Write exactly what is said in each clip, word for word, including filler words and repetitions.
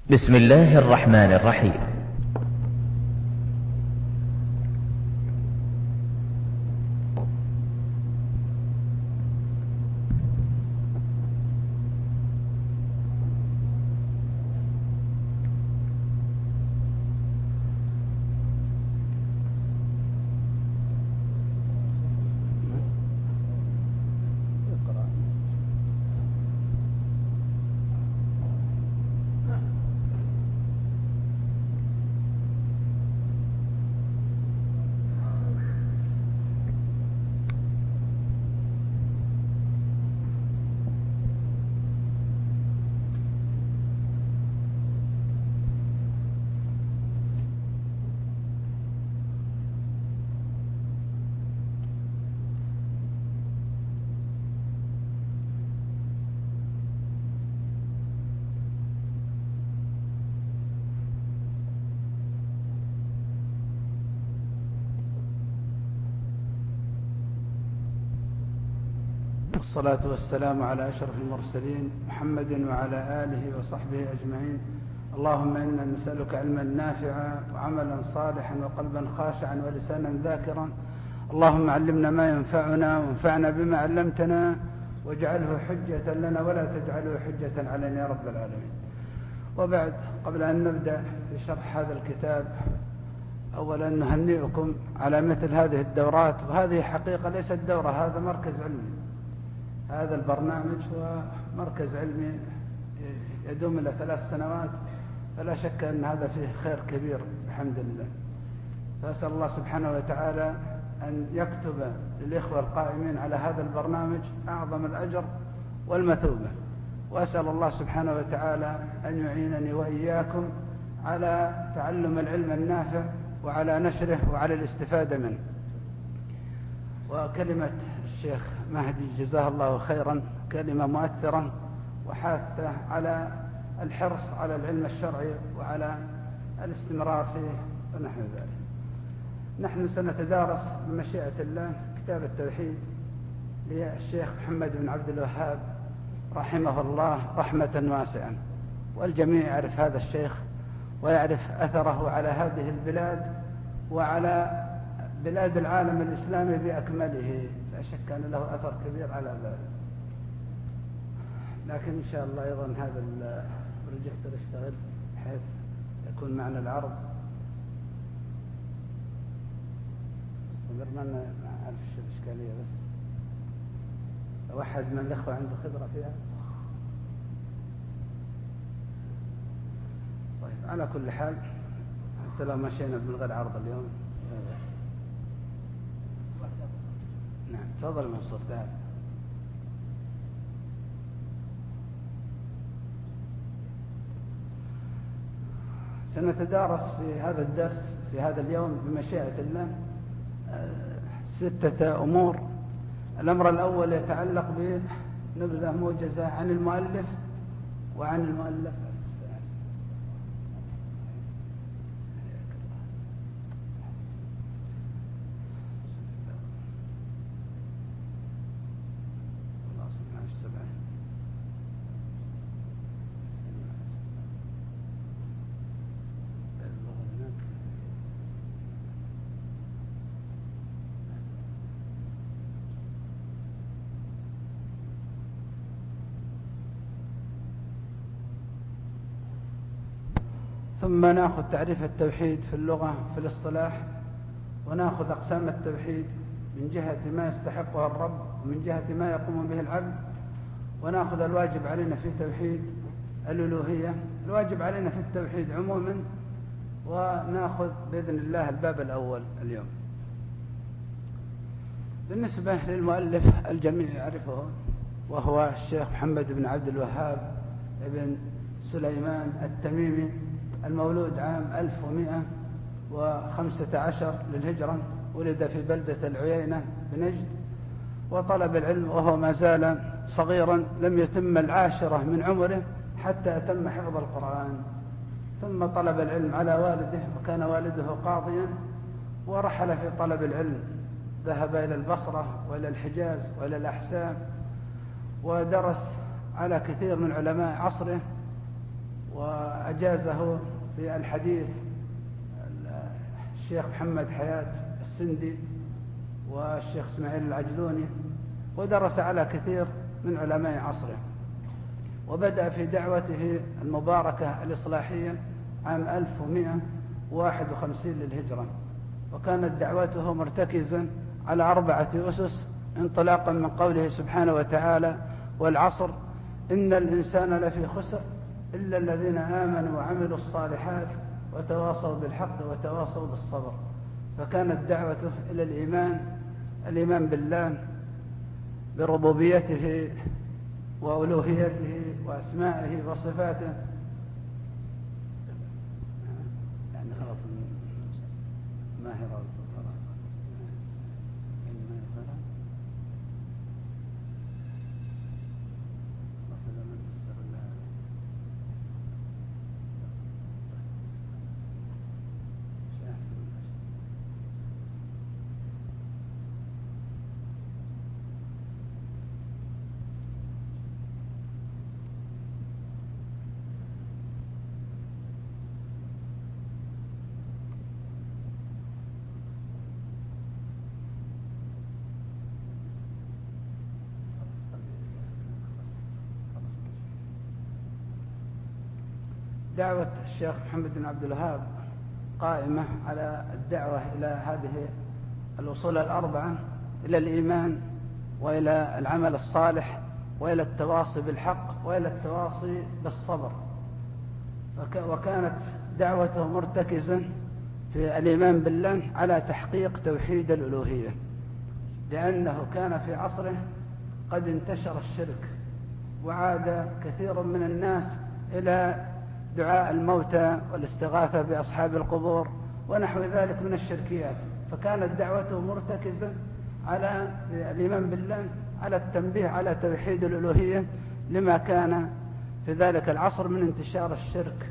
بسم الله الرحمن الرحيم. والصلاة والسلام على أشرف المرسلين محمد وعلى آله وصحبه أجمعين. اللهم إنا نسألك علما نافعا وعملا صالحا وقلبا خاشعا ولسانا ذاكرا. اللهم علمنا ما ينفعنا وانفعنا بما علمتنا واجعله حجة لنا ولا تجعله حجة علينا يا رب العالمين. وبعد، قبل أن نبدأ في شرح هذا الكتاب، أولا نهنئكم على مثل هذه الدورات، وهذه حقيقة ليست دورة، هذا مركز علمي. هذا البرنامج هو مركز علمي يدوم إلى ثلاث سنوات، فلا شك أن هذا فيه خير كبير بحمد الله. فأسأل الله سبحانه وتعالى أن يكتب للإخوة القائمين على هذا البرنامج أعظم الأجر والمثوبة، وأسأل الله سبحانه وتعالى أن يعينني وإياكم على تعلم العلم النافع وعلى نشره وعلى الاستفادة منه. وكلمة الشيخ مهدي جزاه الله خيرا كلمة مؤثرة وحاثة على الحرص على العلم الشرعي وعلى الاستمرار فيه ونحو ذلك. نحن سنتدارس بمشيئة الله كتاب التوحيد للشيخ محمد بن عبد الوهاب رحمه الله رحمة واسعة، والجميع يعرف هذا الشيخ ويعرف أثره على هذه البلاد وعلى بلاد العالم الإسلامي بأكمله، لا شك أن له أثر كبير على ذلك. لكن إن شاء الله أيضا هذا البروجيكتور يشتغل بحيث يكون معنا العرض. استمرنا ما أعرف شو الإشكالية، بس لو أحد من الأخوة عنده خبرة فيها. طيب، على كل حال حتى لو مشينا من غير عرض اليوم. نعم، تفضل منصور تعال. سنتدارس في هذا الدرس في هذا اليوم بمشيئة الله ستة أمور. الأمر الأول يتعلق بنبذة موجزة عن المؤلف وعن المؤلف. ثم نأخذ تعريف التوحيد في اللغة في الاصطلاح، ونأخذ أقسام التوحيد من جهة ما يستحقها الرب ومن جهة ما يقوم به العبد، ونأخذ الواجب علينا في توحيد الألوهية، الواجب علينا في التوحيد عموما، ونأخذ بإذن الله الباب الأول اليوم. بالنسبة للمؤلف الجميع يعرفه، وهو الشيخ محمد بن عبد الوهاب ابن سليمان التميمي، المولود عام ألف ومئة وخمسة عشر للهجرة، ولد في بلدة العيينة بنجد، وطلب العلم وهو ما زال صغيرا، لم يتم العاشرة من عمره حتى أتم حفظ القرآن. ثم طلب العلم على والده، وكان والده قاضيا، ورحل في طلب العلم، ذهب إلى البصرة وإلى الحجاز وإلى الأحساء، ودرس على كثير من علماء عصره وأجازه في الحديث الشيخ محمد حياة السندي والشيخ اسماعيل العجلوني، ودرس على كثير من علماء عصره، وبدأ في دعوته المباركة الإصلاحية عام ألف ومئة وواحد وخمسين للهجرة، وكانت دعوته مرتكزا على أربعة أسس، انطلاقا من قوله سبحانه وتعالى: والعصر إن الإنسان لفي خسر إلا الذين آمنوا وعملوا الصالحات وتواصوا بالحق وتواصوا بالصبر. فكانت دعوته إلى الإيمان الإيمان بالله بربوبيته وألوهيته وأسمائه وصفاته. يعني خلاص ما هي رابطة دعوة الشيخ محمد بن عبد الوهاب قائمة على الدعوة إلى هذه الأصول الأربعة، إلى الإيمان وإلى العمل الصالح وإلى التواصي بالحق وإلى التواصي بالصبر. وكانت دعوته مرتكزا في الإيمان بالله على تحقيق توحيد الألوهية، لأنه كان في عصره قد انتشر الشرك، وعاد كثير من الناس إلى دعاء الموتى والاستغاثة بأصحاب القبور ونحو ذلك من الشركيات. فكانت دعوته مرتكزة على الإيمان بالله، على التنبيه على توحيد الألوهية، لما كان في ذلك العصر من انتشار الشرك.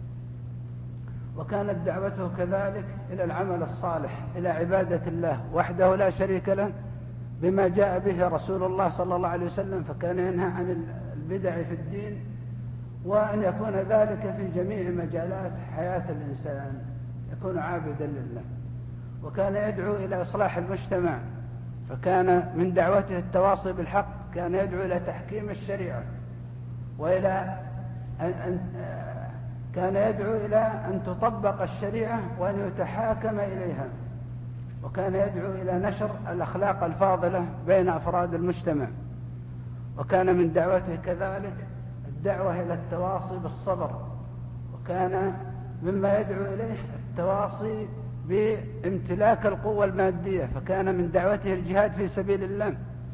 وكانت دعوته كذلك إلى العمل الصالح، إلى عبادة الله وحده لا شريك له بما جاء به رسول الله صلى الله عليه وسلم، فكان ينهى عن البدع في الدين، وأن يكون ذلك في جميع مجالات حياة الإنسان، يكون عابدا لله. وكان يدعو إلى إصلاح المجتمع، فكان من دعوته التواصي بالحق، كان يدعو إلى تحكيم الشريعة، وإلى أن كان يدعو إلى أن تطبق الشريعة وأن يتحاكم إليها، وكان يدعو إلى نشر الأخلاق الفاضلة بين أفراد المجتمع. وكان من دعوته كذلك الدعوة إلى التواصي بالصبر، وكان مما يدعو إليه التواصي بامتلاك القوة المادية، فكان من دعوته الجهاد في سبيل الله.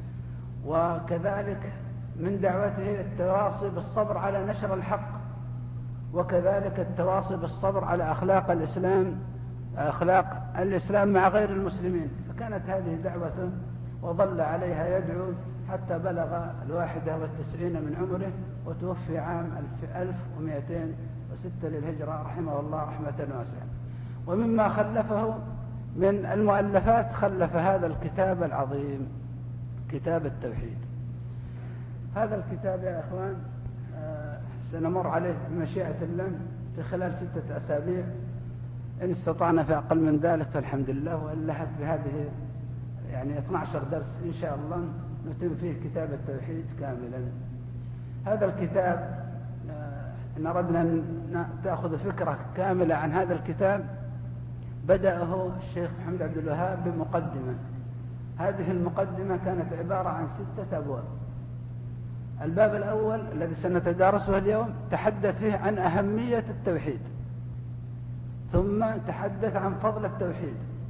وكذلك من دعوته التواصي بالصبر على نشر الحق، وكذلك التواصي بالصبر على أخلاق الإسلام أخلاق الإسلام مع غير المسلمين. فكانت هذه دعوته، وظل عليها يدعو حتى بلغ الواحدة والتسعين من عمره، وتوفي عام ألف ومئتين وستة للهجرة رحمه الله رحمة واسعة. ومما خلفه من المؤلفات خلف هذا الكتاب العظيم، كتاب التوحيد. هذا الكتاب يا أخوان آه سنمر عليه بمشيئة الله في خلال ستة أسابيع، إن استطعنا في أقل من ذلك فالحمد لله، وإلا بهذه يعني اثني عشر درس إن شاء الله نتم فيه كتاب التوحيد كاملا. هذا الكتاب إن أردنا أن تأخذ فكرة كاملة عن هذا الكتاب، بدأه الشيخ محمد عبد الوهاب بمقدمة. هذه المقدمة كانت عبارة عن ستة أبواب. الباب الأول الذي سنتدارسه اليوم تحدث فيه عن أهمية التوحيد، ثم تحدث عن فضل التوحيد،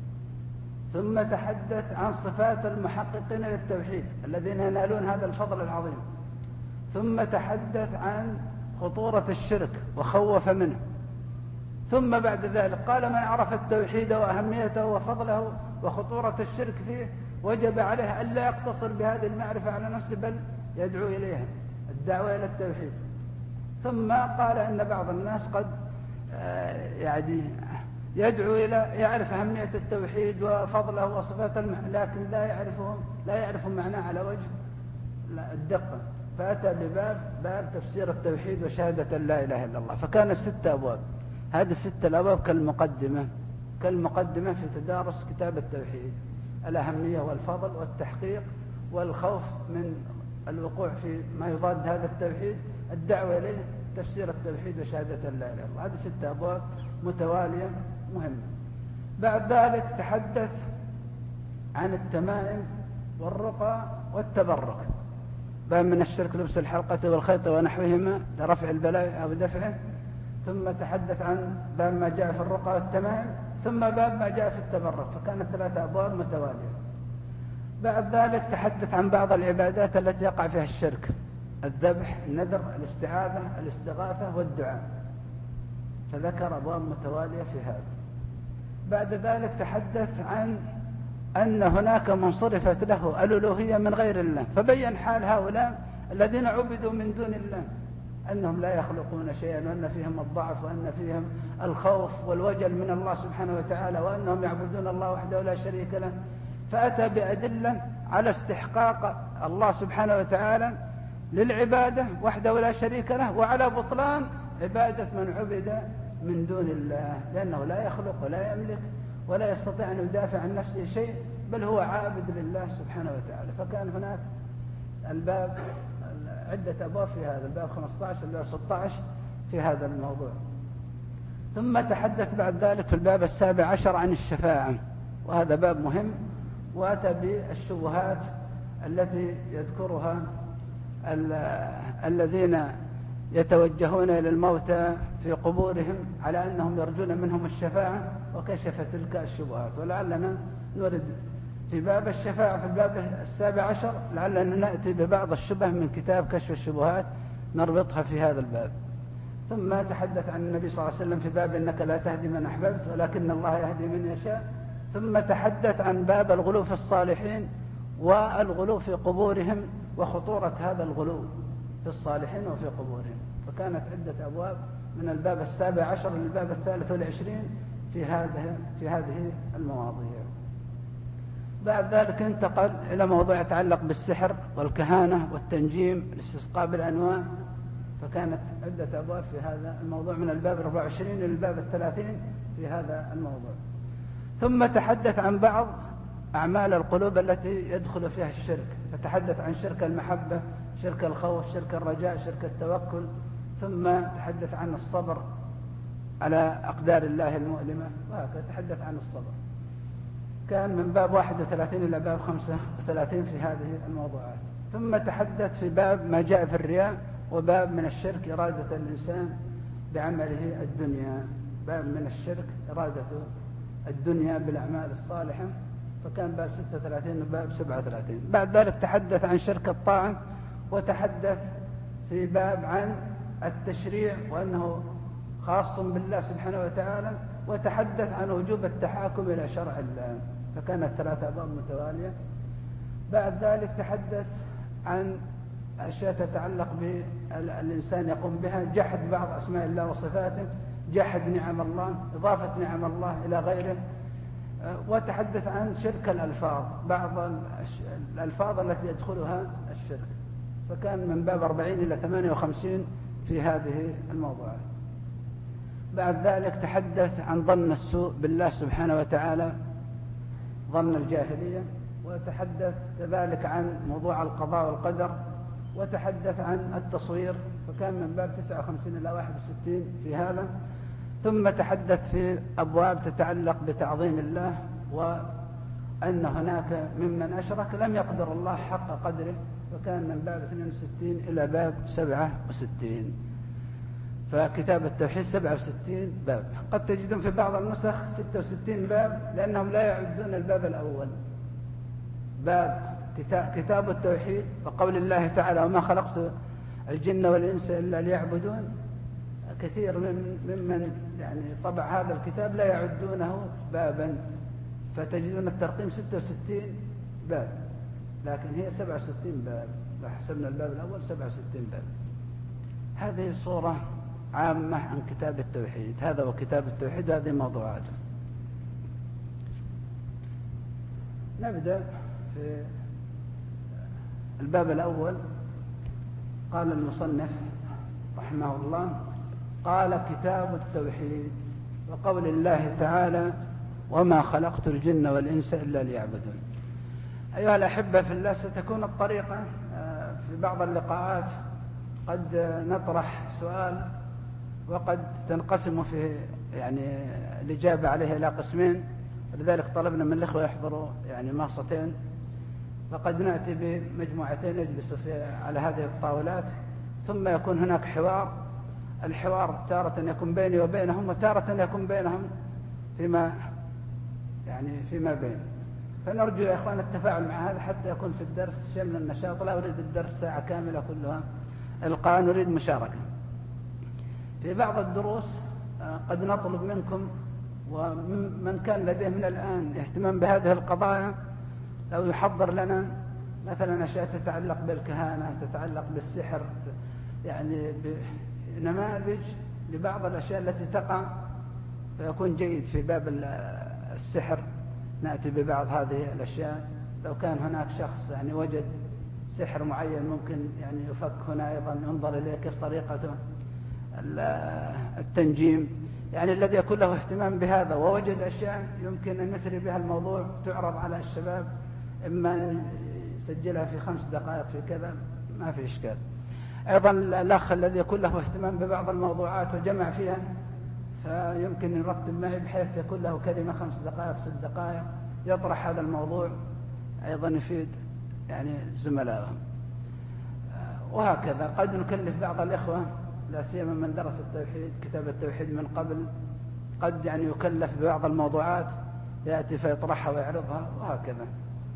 ثم تحدث عن صفات المحققين للتوحيد الذين ينالون هذا الفضل العظيم، ثم تحدث عن خطورة الشرك وخوف منه، ثم بعد ذلك قال: من عرف التوحيد وأهميته وفضله وخطورة الشرك فيه وجب عليه ألا يقتصر بهذه المعرفة على نفسه، بل يدعو إليها، الدعوة إلى التوحيد. ثم قال إن بعض الناس قد يعني يدعو إلى يعرف أهمية التوحيد وفضله وصفات المعنى، لكن لا يعرفهم لا يعرف معناه على وجه الدقة، فأتى بباب باب تفسير التوحيد وشهادة لا إله إلا الله، فكان ستة أبواب. هذه الستة الأبواب كالمقدمة كالمقدمة في تدارس كتاب التوحيد، الأهمية والفضل والتحقيق والخوف من الوقوع في ما يضاد هذا التوحيد، الدعوة إليه، تفسير التوحيد وشهادة لا إله إلا الله. هذه ستة أبواب متوالية مهمة. بعد ذلك تحدث عن التمائم والرقى والتبرك، باب من الشرك لبس الحلقة والخيط ونحوهما لرفع البلاء أو دفعه. ثم تحدث عن باب ما جاء في الرقى والتمائم، ثم باب ما جاء في التبرك، فكانت ثلاثة أبواب متوالية. بعد ذلك تحدث عن بعض العبادات التي يقع فيها الشرك، الذبح، النذر، الاستعاذة، الاستغاثة والدعاء، فذكر أبواب متوالية في هذا. بعد ذلك تحدث عن أن هناك من صرفت له الألوهية من غير الله، فبين حال هؤلاء الذين عبدوا من دون الله، أنهم لا يخلقون شيئا، وأن فيهم الضعف، وأن فيهم الخوف والوجل من الله سبحانه وتعالى، وأنهم يعبدون الله وحده لا شريك له. فأتى بأدلة على استحقاق الله سبحانه وتعالى للعبادة وحده لا شريك له، وعلى بطلان عبادة من عبد من دون الله، لأنه لا يخلق ولا يملك ولا يستطيع أن يدافع عن نفسه شيء، بل هو عابد لله سبحانه وتعالى. فكان هناك الباب عدة أبواب في هذا الباب، خمسة عشر الباب ستة عشر في هذا الموضوع. ثم تحدث بعد ذلك في الباب السابع عشر عن الشفاعة، وهذا باب مهم، وأتى بالشبهات التي يذكرها الذين يتوجهون إلى الموتى في قبورهم على أنهم يرجون منهم الشفاعة، وكشف تلك الشبهات. ولعلنا نرد في باب الشفاعة في الباب السابع عشر لعلنا نأتي ببعض الشبه من كتاب كشف الشبهات نربطها في هذا الباب. ثم تحدث عن النبي صلى الله عليه وسلم في باب إنك لا تهدي من أحببت ولكن الله يهدي من يشاء. ثم تحدث عن باب الغلو في الصالحين والغلو في قبورهم وخطورة هذا الغلو في الصالحين وفي قبورهم. فكانت عدة أبواب من الباب السابع عشر للباب الثالث والعشرين في هذه في هذه المواضيع. بعد ذلك انتقل إلى موضوع يتعلق بالسحر والكهانة والتنجيم الاستسقاء بالأنواع، فكانت عدة أبواب في هذا الموضوع من الباب الأربع وعشرين للباب الثلاثين في هذا الموضوع. ثم تحدث عن بعض أعمال القلوب التي يدخل فيها الشرك، فتحدث عن شرك المحبة، شرك الخوف، شرك الرجاء، شرك التوكل. ثم تحدث عن الصبر على أقدار الله المؤلمة، وهكذا تحدث عن الصبر. كان من باب واحد وثلاثين إلى باب خمسة وثلاثين في هذه الموضوعات. ثم تحدث في باب ما جاء في الرياء، وباب من الشرك إرادة الإنسان بعمله الدنيا، باب من الشرك إرادة الدنيا بالأعمال الصالحة، فكان باب ستة وثلاثين وباب سبعة وثلاثين. بعد ذلك تحدث عن شرك الطاعة، وتحدث في باب عن التشريع وأنه خاص بالله سبحانه وتعالى، وتحدث عن وجوب التحاكم إلى شرع الله، فكانت ثلاثة أبواب متوالية. بعد ذلك تحدث عن أشياء تتعلق بالإنسان يقوم بها، جحد بعض أسماء الله وصفاته، جحد نعم الله، إضافة نعم الله إلى غيره. وتحدث عن شرك الألفاظ، بعض الألفاظ التي يدخلها الشرك، فكان من باب أربعين إلى ثمانية وخمسين في هذه الموضوعات. بعد ذلك تحدث عن ظن السوء بالله سبحانه وتعالى، ظن الجاهلية، وتحدث كذلك عن موضوع القضاء والقدر، وتحدث عن التصوير، فكان من باب تسعة وخمسين إلى واحد وستين في هذا. ثم تحدث في أبواب تتعلق بتعظيم الله، وأن هناك ممن أشرك لم يقدر الله حق قدره، فكان من باب اثنين وستين إلى باب سبعة وستين. فكتاب التوحيد سبعة وستين باب، قد تجدون في بعض النسخ ستة وستين باب، لأنهم لا يعدون الباب الأول باب كتاب التوحيد، وقول الله تعالى وما خلقت الجن والإنس إلا ليعبدون. كثير من ممن يعني طبع هذا الكتاب لا يعدونه بابا، فتجدون الترقيم ستة وستين باب، لكن هي سبعة وستين باب، لو حسبنا الباب الأول سبعة وستين باب. هذه صورة عامة عن كتاب التوحيد. هذا هو كتاب التوحيد، هذه موضوعاته. نبدأ في الباب الأول قال المصنف رحمه الله: قال كتاب التوحيد، وقول الله تعالى: وما خلقت الجن والإنس إلا ليعبدون. أيها الأحبة في الله، ستكون الطريقة في بعض اللقاءات قد نطرح سؤال وقد تنقسم في يعني الإجابة عليه إلى قسمين، ولذلك طلبنا من الإخوة يحضروا يعني ماصتين، فقد نأتي بمجموعتين يجلس في على هذه الطاولات، ثم يكون هناك حوار. الحوار تارة يكون بيني وبينهم، وتارة يكون بينهم فيما يعني فيما بين. فنرجو يا إخوان التفاعل مع هذا حتى يكون في الدرس شيء من النشاط. لا أريد الدرس ساعة كاملة كلها إلقاء، نريد مشاركة. في بعض الدروس قد نطلب منكم ومن كان لديه من الآن اهتمام بهذه القضايا لو يحضر لنا مثلا أشياء تتعلق بالكهانة، تتعلق بالسحر، يعني بنماذج لبعض الأشياء التي تقع، فيكون جيد في باب السحر نأتي ببعض هذه الأشياء. لو كان هناك شخص يعني وجد سحر معين ممكن يعني يفك هنا أيضا، ينظر إليه كيف طريقته التنجيم، يعني الذي يكون له اهتمام بهذا ووجد أشياء يمكن أن يثري بها الموضوع تعرض على الشباب، إما يسجلها في خمس دقائق في كذا، ما في إشكال. أيضا الأخ الذي يكون له اهتمام ببعض الموضوعات وجمع فيها، فيمكن نرتب معي بحيث يكون له كلمة خمس دقائق ست دقائق يطرح هذا الموضوع، أيضا يفيد يعني زملائهم. وهكذا قد نكلف بعض الإخوة لا سيما من درس التوحيد كتاب التوحيد من قبل، قد يعني يكلف ببعض الموضوعات يأتي فيطرحها ويعرضها، وهكذا.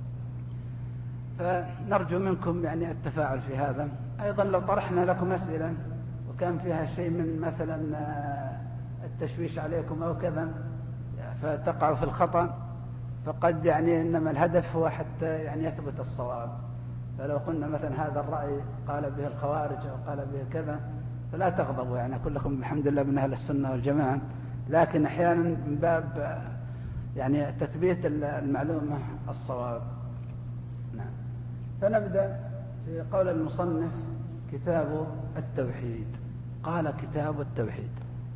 فنرجو منكم يعني التفاعل في هذا. أيضا لو طرحنا لكم أسئلة وكان فيها شيء من مثلا التشويش عليكم أو كذا فتقعوا في الخطأ، فقد يعني إنما الهدف هو حتى يعني يثبت الصواب. فلو قلنا مثلا هذا الرأي قال به الخوارج أو قال به كذا فلا تغضبوا، يعني كلكم الحمد لله من أهل السنة والجماعة، لكن أحيانا من باب يعني تثبيت المعلومة الصواب. نعم. فنبدأ في قول المصنف: كتاب التوحيد. قال كتاب التوحيد.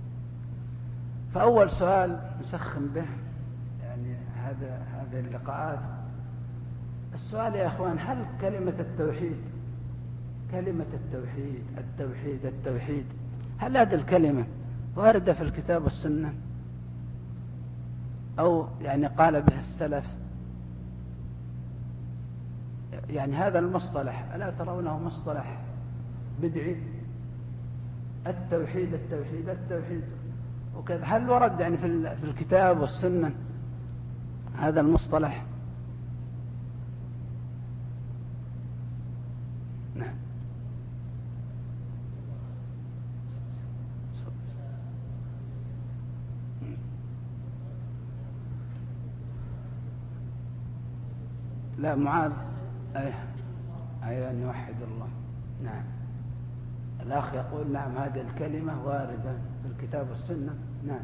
فأول سؤال نسخن به يعني هذا هذه اللقاءات، السؤال يا أخوان: هل كلمة التوحيد كلمة التوحيد التوحيد التوحيد هل هذه الكلمة واردة في الكتاب والسنة، أو يعني قال به السلف؟ يعني هذا المصطلح ألا ترونه مصطلح بدعي؟ التوحيد التوحيد التوحيد وكذا، هل ورد يعني في في الكتاب والسنة هذا المصطلح؟ نعم. لا معاذ أي أي أن يوحد الله. نعم. الأخ يقول نعم هذه الكلمة واردة في الكتاب والسنة. نعم.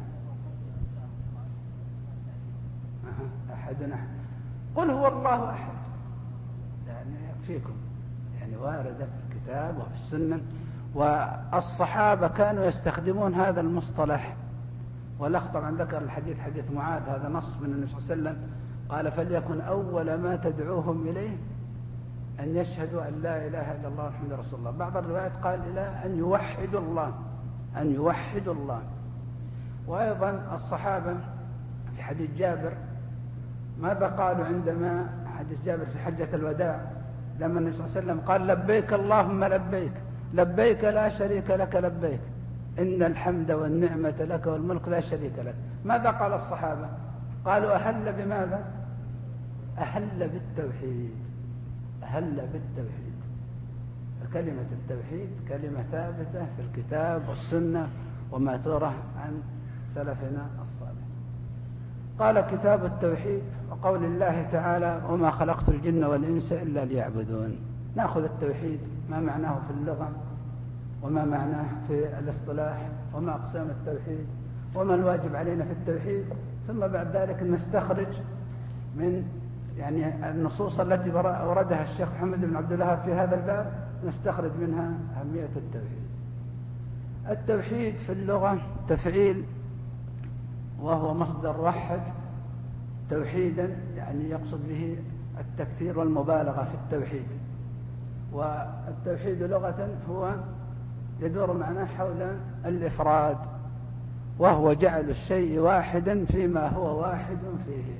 أحدنا قل هو الله أحد، يعني يكفيكم، يعني واردة في الكتاب وفي السنة. والصحابة كانوا يستخدمون هذا المصطلح، والأخ طبعا ذكر الحديث حديث معاذ، هذا نص من النبي صلى الله عليه وسلم قال: فليكن أول ما تدعوهم إليه أن يشهدوا أن لا إله إلا الله محمد رسول الله. بعض الروايات قال إلى أن يوحدوا الله، أن يوحدوا الله. وأيضا الصحابة في حديث جابر ماذا قالوا عندما حديث جابر في حجة الوداع لما النبي صلى الله عليه وسلم قال: لبيك اللهم لبيك لبيك لا شريك لك لبيك إن الحمد والنعمة لك والملك لا شريك لك. ماذا قال الصحابة؟ قالوا: أهل بماذا؟ أهل بالتوحيد، أهل بالتوحيد. فكلمة التوحيد كلمة ثابتة في الكتاب والسنة وماثورة عن سلفنا الصالح. قال كتاب التوحيد، وقول الله تعالى: وما خلقت الجن والإنس إلا ليعبدون. نأخذ التوحيد ما معناه في اللغة، وما معناه في الاصطلاح، وما أقسام التوحيد، وما الواجب علينا في التوحيد، ثم بعد ذلك نستخرج من يعني النصوص التي أوردها الشيخ محمد بن عبد الوهاب في هذا الباب نستخرج منها أهمية التوحيد. التوحيد في اللغة تفعيل، وهو مصدر وحد توحيدا، يعني يقصد به التكثير والمبالغة في التوحيد. والتوحيد لغة هو يدور معناه حول الإفراد، وهو جعل الشيء واحدا فيما هو واحد فيه.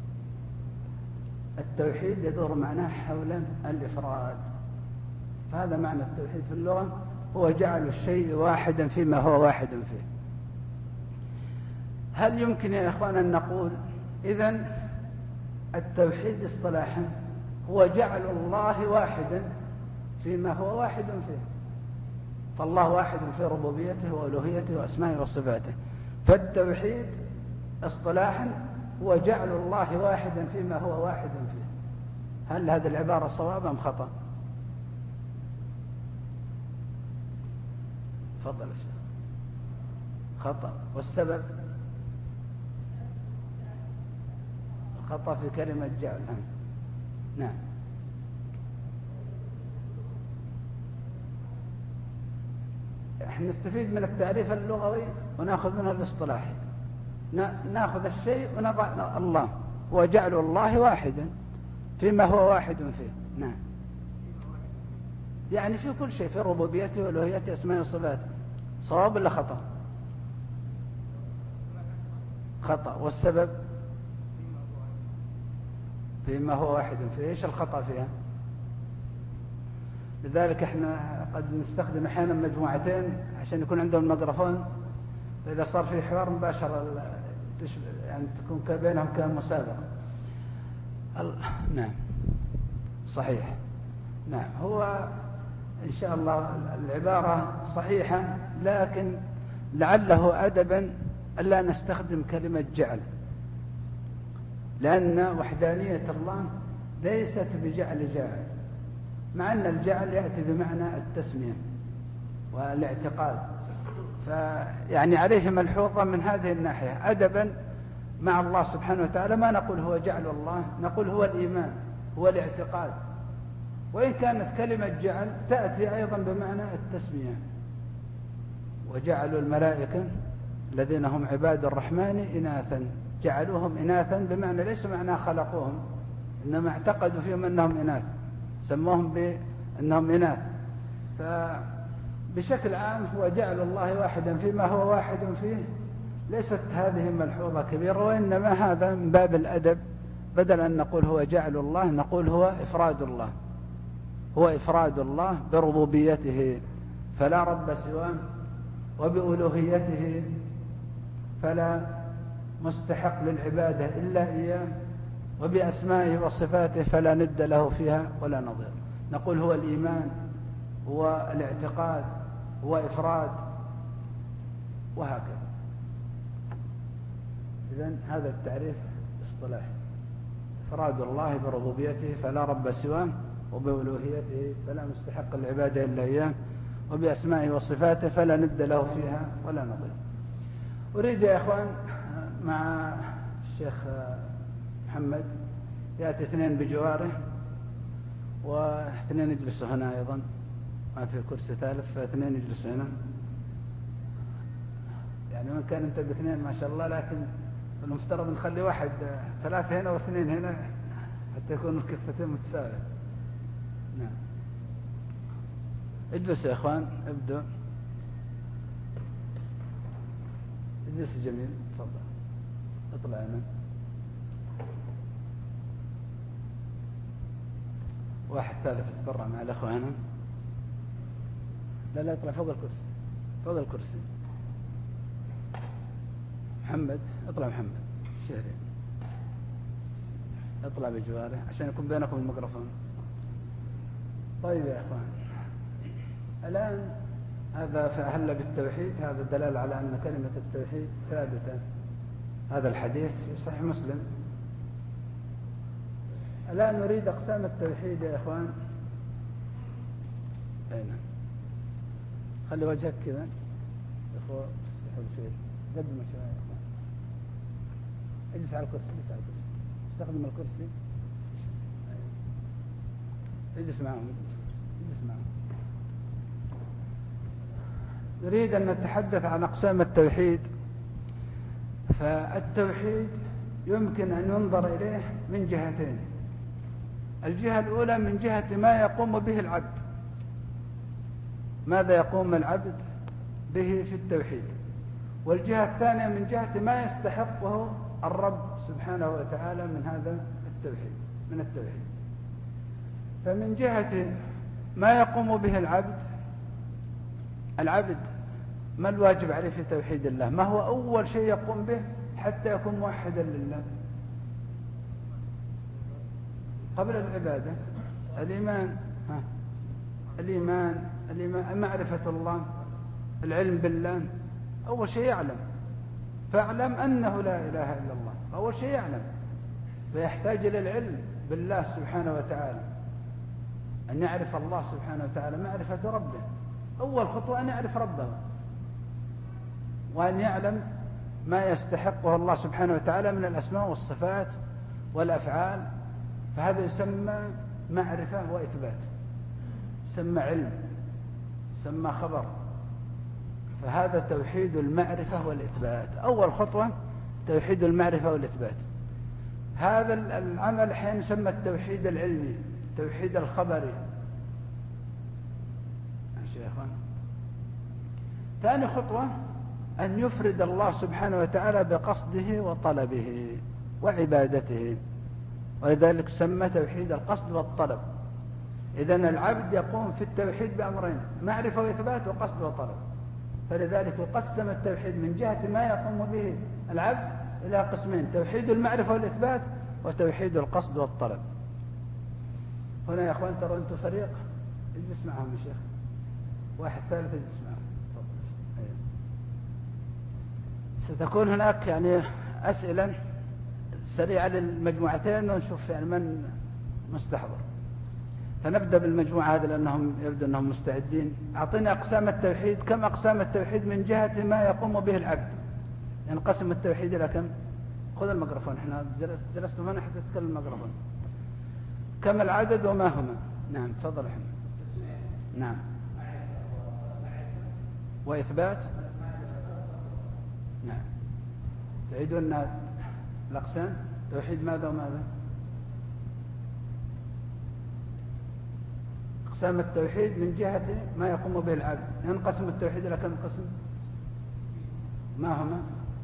التوحيد يدور معناه حول الإفراد، فهذا معنى التوحيد في اللغة، هو جعل الشيء واحدا فيما هو واحد فيه. هل يمكن يا إخوان أن نقول إذن التوحيد اصطلاحا هو جعل الله واحدا فيما هو واحد فيه؟ فالله واحد في ربوبيته وألوهيته وأسمائه وصفاته، فالتوحيد اصطلاحا هو جعل الله واحدا فيما هو واحد فيه. هل هذه العبارة صواب أم خطأ؟ تفضل يا شيخ. خطأ. والسبب؟ الخطأ في كلمة جعل. نعم. احنا نستفيد من التعريف اللغوي وناخذ منه الاصطلاحي. ناخذ الشيء ونضع الله، وجعل الله واحدا فيما هو واحد فيه. نعم، يعني في كل شيء، في ربوبيته والوهيته اسماء وصفاته. صواب ولا خطأ؟ خطأ. والسبب؟ فيما هو واحد فيه. ايش الخطأ فيها؟ لذلك احنا قد نستخدم احيانا مجموعتين عشان يكون عندهم الميكروفون، فاذا صار في حوار مباشر يعني تكون بينهم كمسابقة. نعم صحيح. نعم، هو ان شاء الله العبارة صحيحة، لكن لعله أدبا ألا نستخدم كلمة جعل، لأن وحدانية الله ليست بجعل جاعل، مع أن الجعل يأتي بمعنى التسمية والاعتقاد، فيعني عليه ملحوظة من هذه الناحية. أدبا مع الله سبحانه وتعالى ما نقول هو جعل الله، نقول هو الإيمان، هو الاعتقاد. وإن كانت كلمة جعل تأتي أيضا بمعنى التسمية. وجعلوا الملائكة الذين هم عباد الرحمن إناثا، جعلوهم إناثا بمعنى ليس معنى خلقوهم، إنما اعتقدوا فيهم أنهم إناث، سموهم بأنهم إناث. فبشكل عام هو جعل الله واحدا فيما هو واحد فيه، ليست هذه ملحوظة كبيرة، وإنما هذا من باب الأدب، بدل أن نقول هو جعل الله نقول هو إفراد الله، هو إفراد الله بربوبيته فلا رب سواه، وبألوهيته فلا مستحق للعبادة إلا إياه، وبأسمائه وصفاته فلا ند له فيها ولا نظير. نقول هو الإيمان، هو الاعتقاد، هو إفراد، وهكذا. إذن هذا التعريف اصطلاحي: إفراد الله بربوبيته فلا رب سواه، وبألوهيته فلا مستحق العبادة إلا إياه، وبأسمائه وصفاته فلا ند له فيها ولا نظير. أريد يا إخوان مع الشيخ محمد يأتي اثنين بجواره، واثنين يجلسوا هنا أيضا، ما في كرسي ثالث، فاثنين يجلسوا هنا. يعني وإن كان أنت باثنين ما شاء الله، لكن المفترض نخلي واحد، ثلاثة هنا واثنين هنا حتى يكونوا الكفتين متساوية. نعم، اجلسوا يا إخوان، ابدوا. اجلس جميل، تفضل، اطلع هنا. واحد ثالث يتبرع مع الأخوة هنا. لا لا، اطلع فوق الكرسي، فوق الكرسي. محمد، اطلع محمد شهري، اطلع بجواره عشان يكون بينكم الميكروفون. طيب يا إخوان، الآن هذا فأهل بالتوحيد، هذا دلال على أن كلمة التوحيد ثابتة. هذا الحديث في صحيح مسلم. الآن نريد أقسام التوحيد يا إخوان. أين؟ خلي وجهك كذا يا إخوة، تستحب شيء، قدم شوية يا إخوان. اجلس على الكرسي، اجلس على الكرسي، استخدم الكرسي. اجلس معهم، اجلس معهم. نريد أن نتحدث عن أقسام التوحيد. فالتوحيد يمكن أن ينظر إليه من جهتين. الجهة الأولى من جهة ما يقوم به العبد، ماذا يقوم العبد به في التوحيد، والجهة الثانية من جهة ما يستحقه الرب سبحانه وتعالى من هذا التوحيد من التوحيد. فمن جهة ما يقوم به العبد، العبد ما الواجب عليه في توحيد الله؟ ما هو أول شيء يقوم به حتى يكون موحدا لله؟ قبل العبادة الإيمان، ها الإيمان الإيمان معرفة الله، العلم بالله. أول شيء يعلم، فاعلم أنه لا إله إلا الله، أول شيء يعلم، فيحتاج إلى العلم بالله سبحانه وتعالى، أن يعرف الله سبحانه وتعالى معرفة ربه. أول خطوة أن يعرف ربه، وأن يعلم ما يستحقه الله سبحانه وتعالى من الأسماء والصفات والأفعال. فهذا يسمى معرفة وإثبات، يسمى علم، يسمى خبر. فهذا توحيد المعرفة والإثبات، أول خطوة توحيد المعرفة والإثبات. هذا العمل حين يسمى التوحيد العلمي، التوحيد الخبري. شيخنا ثاني خطوة أن يفرد الله سبحانه وتعالى بقصده وطلبه وعبادته، ولذلك سمى توحيد القصد والطلب. إذن العبد يقوم في التوحيد بأمرين: معرفة وإثبات وقصد وطلب. فلذلك يقسم التوحيد من جهة ما يقوم به العبد إلى قسمين: توحيد المعرفة والإثبات وتوحيد القصد والطلب. هنا يا أخوان ترى أنتم فريق، اجلس معهم يا شيخ، واحد ثالث اجلس معهم. ستكون هناك يعني أسئلة سريعة للمجموعتين ونشوف يعني من مستحضر. فنبدأ بالمجموعة هذه لأنهم يبدو أنهم مستعدين. أعطينا أقسام التوحيد، كم أقسام التوحيد من جهة ما يقوم به العبد؟ ينقسم التوحيد إلى كم؟ خذ الميكروفون، احنا جلستم هنا حتى تتكلم الميكروفون. كم العدد وما هما؟ نعم تفضل احنا. نعم. وإثبات. نعم. تعيدون الأقسام؟ توحيد ماذا وماذا؟ أقسام التوحيد من جهة ما يقوم به العبد. ينقسم التوحيد إلى كم قسم؟ ما هما؟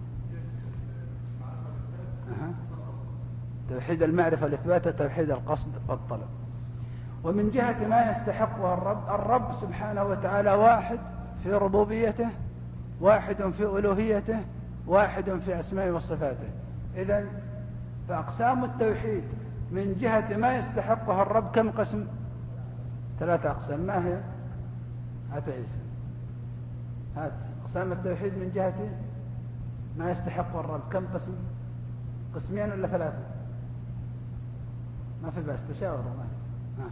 أه. توحيد المعرفة والإثبات وتوحيد القصد والطلب. ومن جهة ما يستحقها الرب، الرب سبحانه وتعالى واحد في ربوبيته، واحد في ألوهيته، واحد في أسمائه وصفاته. إذن فأقسام التوحيد من جهة ما يستحقها الرب كم قسم؟ ثلاثة أقسام. ما هي؟ هات عيسى، هات أقسام التوحيد من جهة ما يستحقه الرب كم قسم؟ قسمين ولا ثلاثة؟ ما في بأس تشاوروا. ما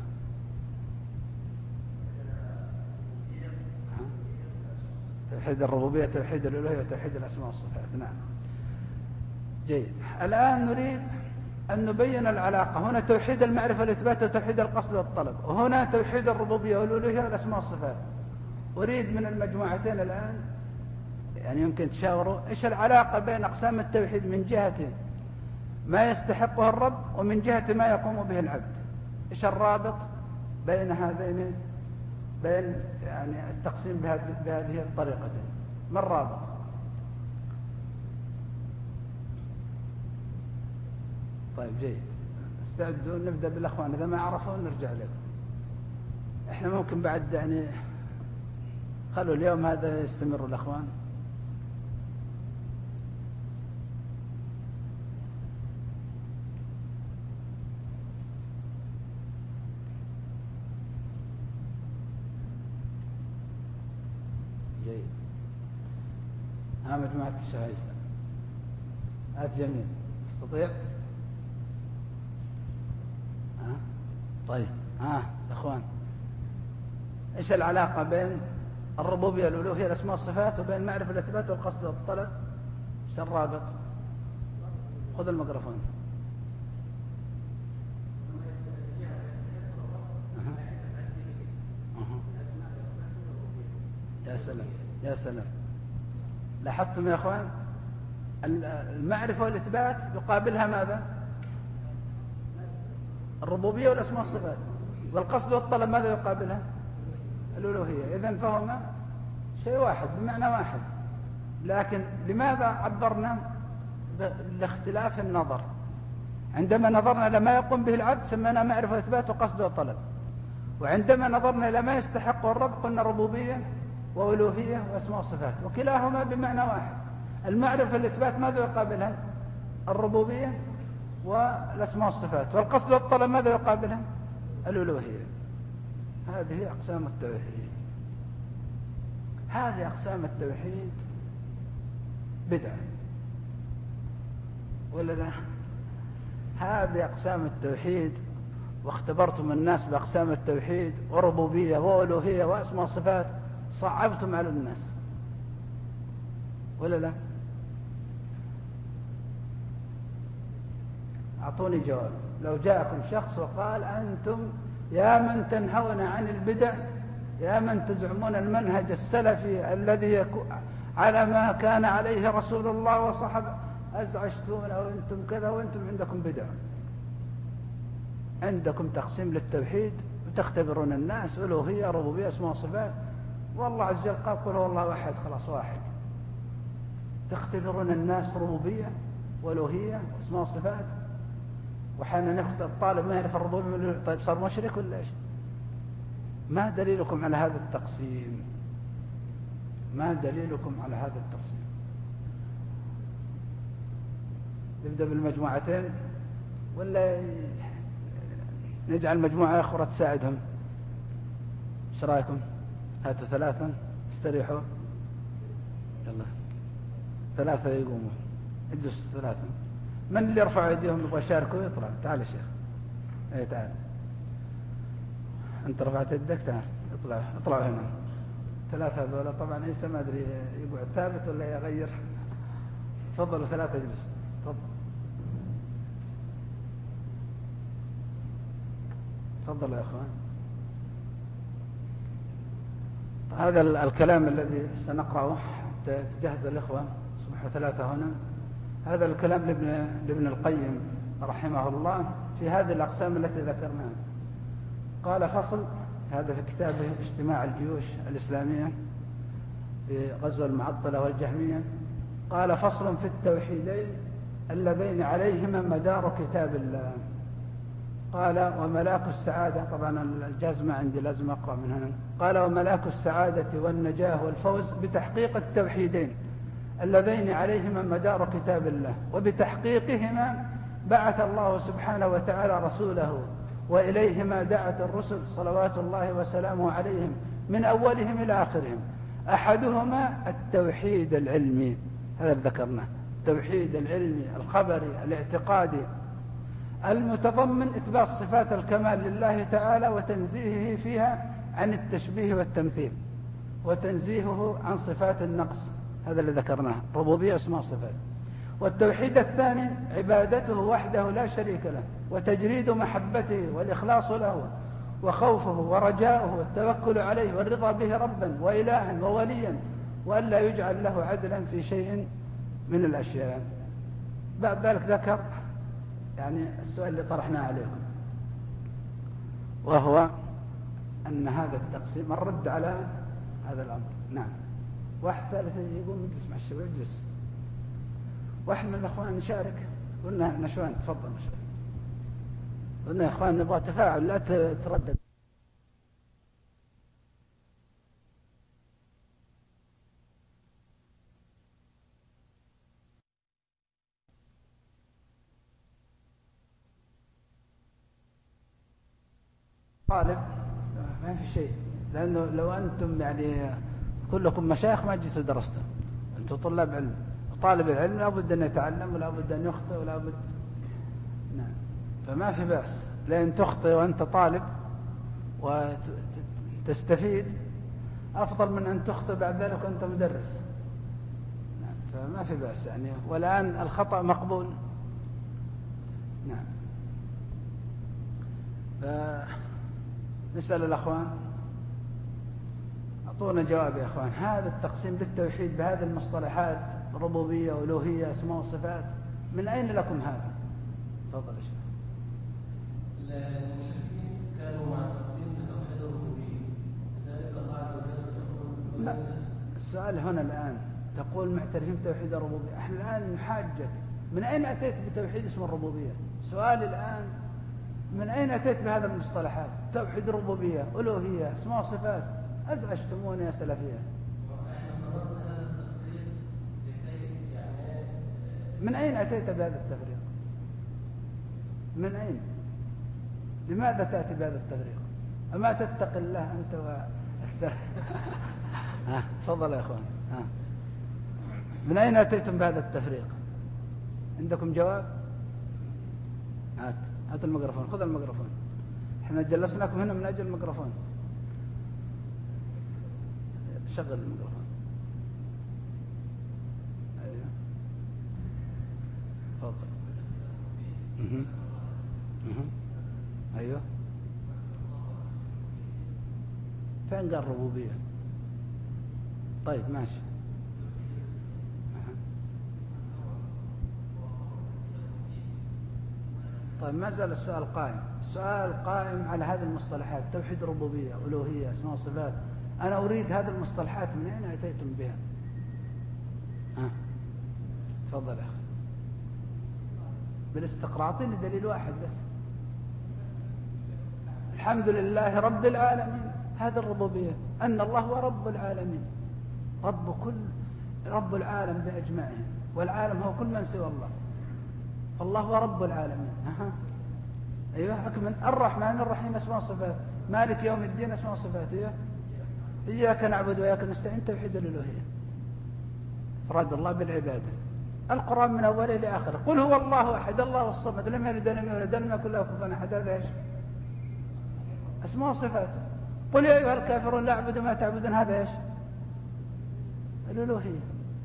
توحيد الربوبية، توحيد الألوهية، وتوحيد الأسماء والصفات. نعم جيد. الآن نريد أن نبين العلاقة. هنا توحيد المعرفة والإثبات وتوحيد القصد والطلب، وهنا توحيد الربوبية والألوهية والأسماء والصفات. أريد من المجموعتين الآن يعني يمكن تشاوروا إيش العلاقة بين أقسام التوحيد من جهة ما يستحقه الرب ومن جهة ما يقوم به العبد. إيش الرابط بين هذين، بين يعني التقسيم بهذه الطريقتين؟ ما الرابط؟ طيب جيد، استعدوا نبدأ بالأخوان، إذا ما عرفوا نرجع لكم. إحنا ممكن بعد يعني خلوا اليوم هذا يستمر الأخوان. جيد. ها مجموعة الشهيسة، هات جميل، تستطيع؟ ها طيب، ها اخوان، ايش العلاقة بين الربوبية والألوهية الأسماء والصفات وبين المعرفة والإثبات والقصد والطلب؟ ايش الرابط؟ خذ الميكروفون. يا سلام يا سلام. لاحظتم يا أخوان المعرفة والإثبات يقابلها ماذا؟ الربوبية والأسماء والصفات. والقصد والطلب ماذا يقابلها؟ الألوهية. إذن فهما شيء واحد بمعنى واحد، لكن لماذا عبرنا لاختلاف النظر؟ عندما نظرنا إلى ما يقوم به العبد سمينا معرفة وإثبات وقصد وطلب، وعندما نظرنا إلى ما يستحق الرب قلنا ربوبية وألوهية وأسماء وصفات، وكلاهما بمعنى واحد. المعرفة والإثبات ماذا يقابلها؟ الربوبية والأسماء والصفات. والقصد والطلب ماذا يقابلها؟ الألوهية. هذه أقسام التوحيد. هذه أقسام التوحيد بدعة ولا لا؟ هذه أقسام التوحيد، واختبرتم الناس بأقسام التوحيد وربوبية وألوهية وأسماء وصفات، صعبتم على الناس ولا لا؟ أعطوني جواب. لو جاءكم شخص وقال أنتم يا من تنهون عن البدع، يا من تزعمون المنهج السلفي الذي يكون على ما كان عليه رسول الله وصحبه، أزعجتون أو أنتم كذا وأنتم عندكم بدع، عندكم تقسيم للتوحيد وتختبرون الناس ألوهية ربوبية اسماء وصفات، والله عز وجل قال قل هو الله واحد، خلاص واحد. تختبرون الناس ربوبية وألوهية واسماء وصفات، وحين نختار الطالب ما يعرف الربوبية، طيب صار مشرك ولا ايش؟ ما دليلكم على هذا التقسيم؟ ما دليلكم على هذا التقسيم؟ نبدأ بالمجموعتين ولا نجعل مجموعة أخرى تساعدهم؟ ايش رايكم؟ هاتوا ثلاثة استريحوا، يلا ثلاثة يقوموا، اجلس ثلاثة. من اللي يرفع يديهم يبغى يشاركوا يطلع؟ تعال يا شيخ. اي تعال، انت رفعت يدك، تعال اطلع، اطلعوا هنا ثلاثة هذولا. طبعا عيسى ما ادري يقعد ثابت ولا يغير. تفضلوا ثلاثة اجلسوا، تفضل تفضلوا يا اخوان. هذا الكلام الذي سنقرأه تجهز الإخوة صبحوا ثلاثة هنا. هذا الكلام لابن, لابن القيم رحمه الله في هذه الأقسام التي ذكرناها. قال فصل، هذا في كتابه اجتماع الجيوش الإسلامية في غزو المعطلة والجهمية. قال فصل في التوحيدين اللذين عليهما مدار كتاب الله. قال وملاك السعادة، طبعا الجزمة عندي لازم أقرأ من هنا. قال وملاك السعادة والنجاة والفوز بتحقيق التوحيدين اللذين عليهما مدار كتاب الله، وبتحقيقهما بعث الله سبحانه وتعالى رسوله، وإليهما دعت الرسل صلوات الله وسلامه عليهم من أولهم إلى آخرهم. أحدهما التوحيد العلمي، هذا ذكرناه، التوحيد العلمي الخبري الاعتقادي المتضمن إثبات صفات الكمال لله تعالى وتنزيهه فيها عن التشبيه والتمثيل، وتنزيهه عن صفات النقص، هذا اللي ذكرناه، ربوبية اسماء صفات. والتوحيد الثاني عبادته وحده لا شريك له، وتجريد محبته والإخلاص له، وخوفه ورجاؤه والتوكل عليه والرضا به ربا وإلها ووليا، وأن لا يجعل له عدلا في شيء من الأشياء. بعد ذلك ذكر يعني السؤال اللي طرحناه عليكم، وهو أن هذا التقسيم الرد على هذا الأمر. نعم. واحد ثالث يقوم يجلس مع الشباب، يجلس واحد من الأخوان نشارك. قلنا نشوان تفضل نشوان. قلنا يا أخوان نبغى تفاعل لا تردد. طالب ما في شيء، لأنه لو أنتم يعني كلكم مشايخ ما جيتوا درستوا، أنتم طلاب علم. طالب العلم لا بد أن يتعلم ولا بد أن يخطئ ولا بد. نعم. فما في بأس لأن تخطئ وأنت طالب وتستفيد أفضل من أن تخطئ بعد ذلك وأنت مدرس. نعم. فما في بأس يعني، والآن الخطأ مقبول. نعم. فنسأل الأخوان أعطونا جواب يا أخوان. هذا التقسيم للتوحيد بهذه المصطلحات ربوبية ألوهية أسماء وصفات، من أين لكم هذا؟ تفضل يا شيخ. المشركين كانوا معتقدين بتوحيد الربوبية، لذلك الله عز وجل لا، السؤال هنا الآن تقول معترفين بتوحيد الربوبية، احنا الآن نحاجك من أين أتيت بتوحيد اسم الربوبية؟ سؤال الآن من أين أتيت بهذا المصطلحات؟ توحيد الربوبية ألوهية أسماء وصفات، أزعجتموني يا سلفية. من أين أتيت بهذا التفريق؟ من أين؟ لماذا تأتي بهذا التفريق؟ أما تتقي الله أنت والسلف؟ ها تفضل يا أخوان. ها من أين أتيتم بهذا التفريق؟ عندكم جواب؟ هات هات الميكروفون، خذ الميكروفون، احنا جلسناكم هنا من أجل الميكروفون. شغل الميكروفون. أيوه تفضل. اها اها أيوه. فين قال ربوبية؟ طيب ماشي. طيب ما زال السؤال قائم، السؤال قائم على هذه المصطلحات، توحيد ربوبية ألوهية أسماء وصفات. أنا أريد هذه المصطلحات من أين أتيتم بها؟ ها تفضل يا أخي. بالاستقراء أعطيني دليل واحد بس. الحمد لله رب العالمين، هذا الربوبية، أن الله هو رب العالمين، رب كل رب العالم بأجمعه، والعالم هو كل من سوى الله، فالله هو رب العالمين. أه. أيوه أكمل. الرحمن الرحيم أسماء وصفات، مالك يوم الدين أسماء وصفات. أيوه إياك نعبد وإياك نستعين توحيد الألوهية، فراد الله بالعبادة. القرآن من أوله لآخره، قل هو الله أحد الله الصمد لم يلد ولم يولد ولم يكن له كفوا أحد، هذا إيش؟ أسماء وصفات. قل يا أيها الكافرون لا أعبد ما تعبدون، هذا إيش؟ الألوهية.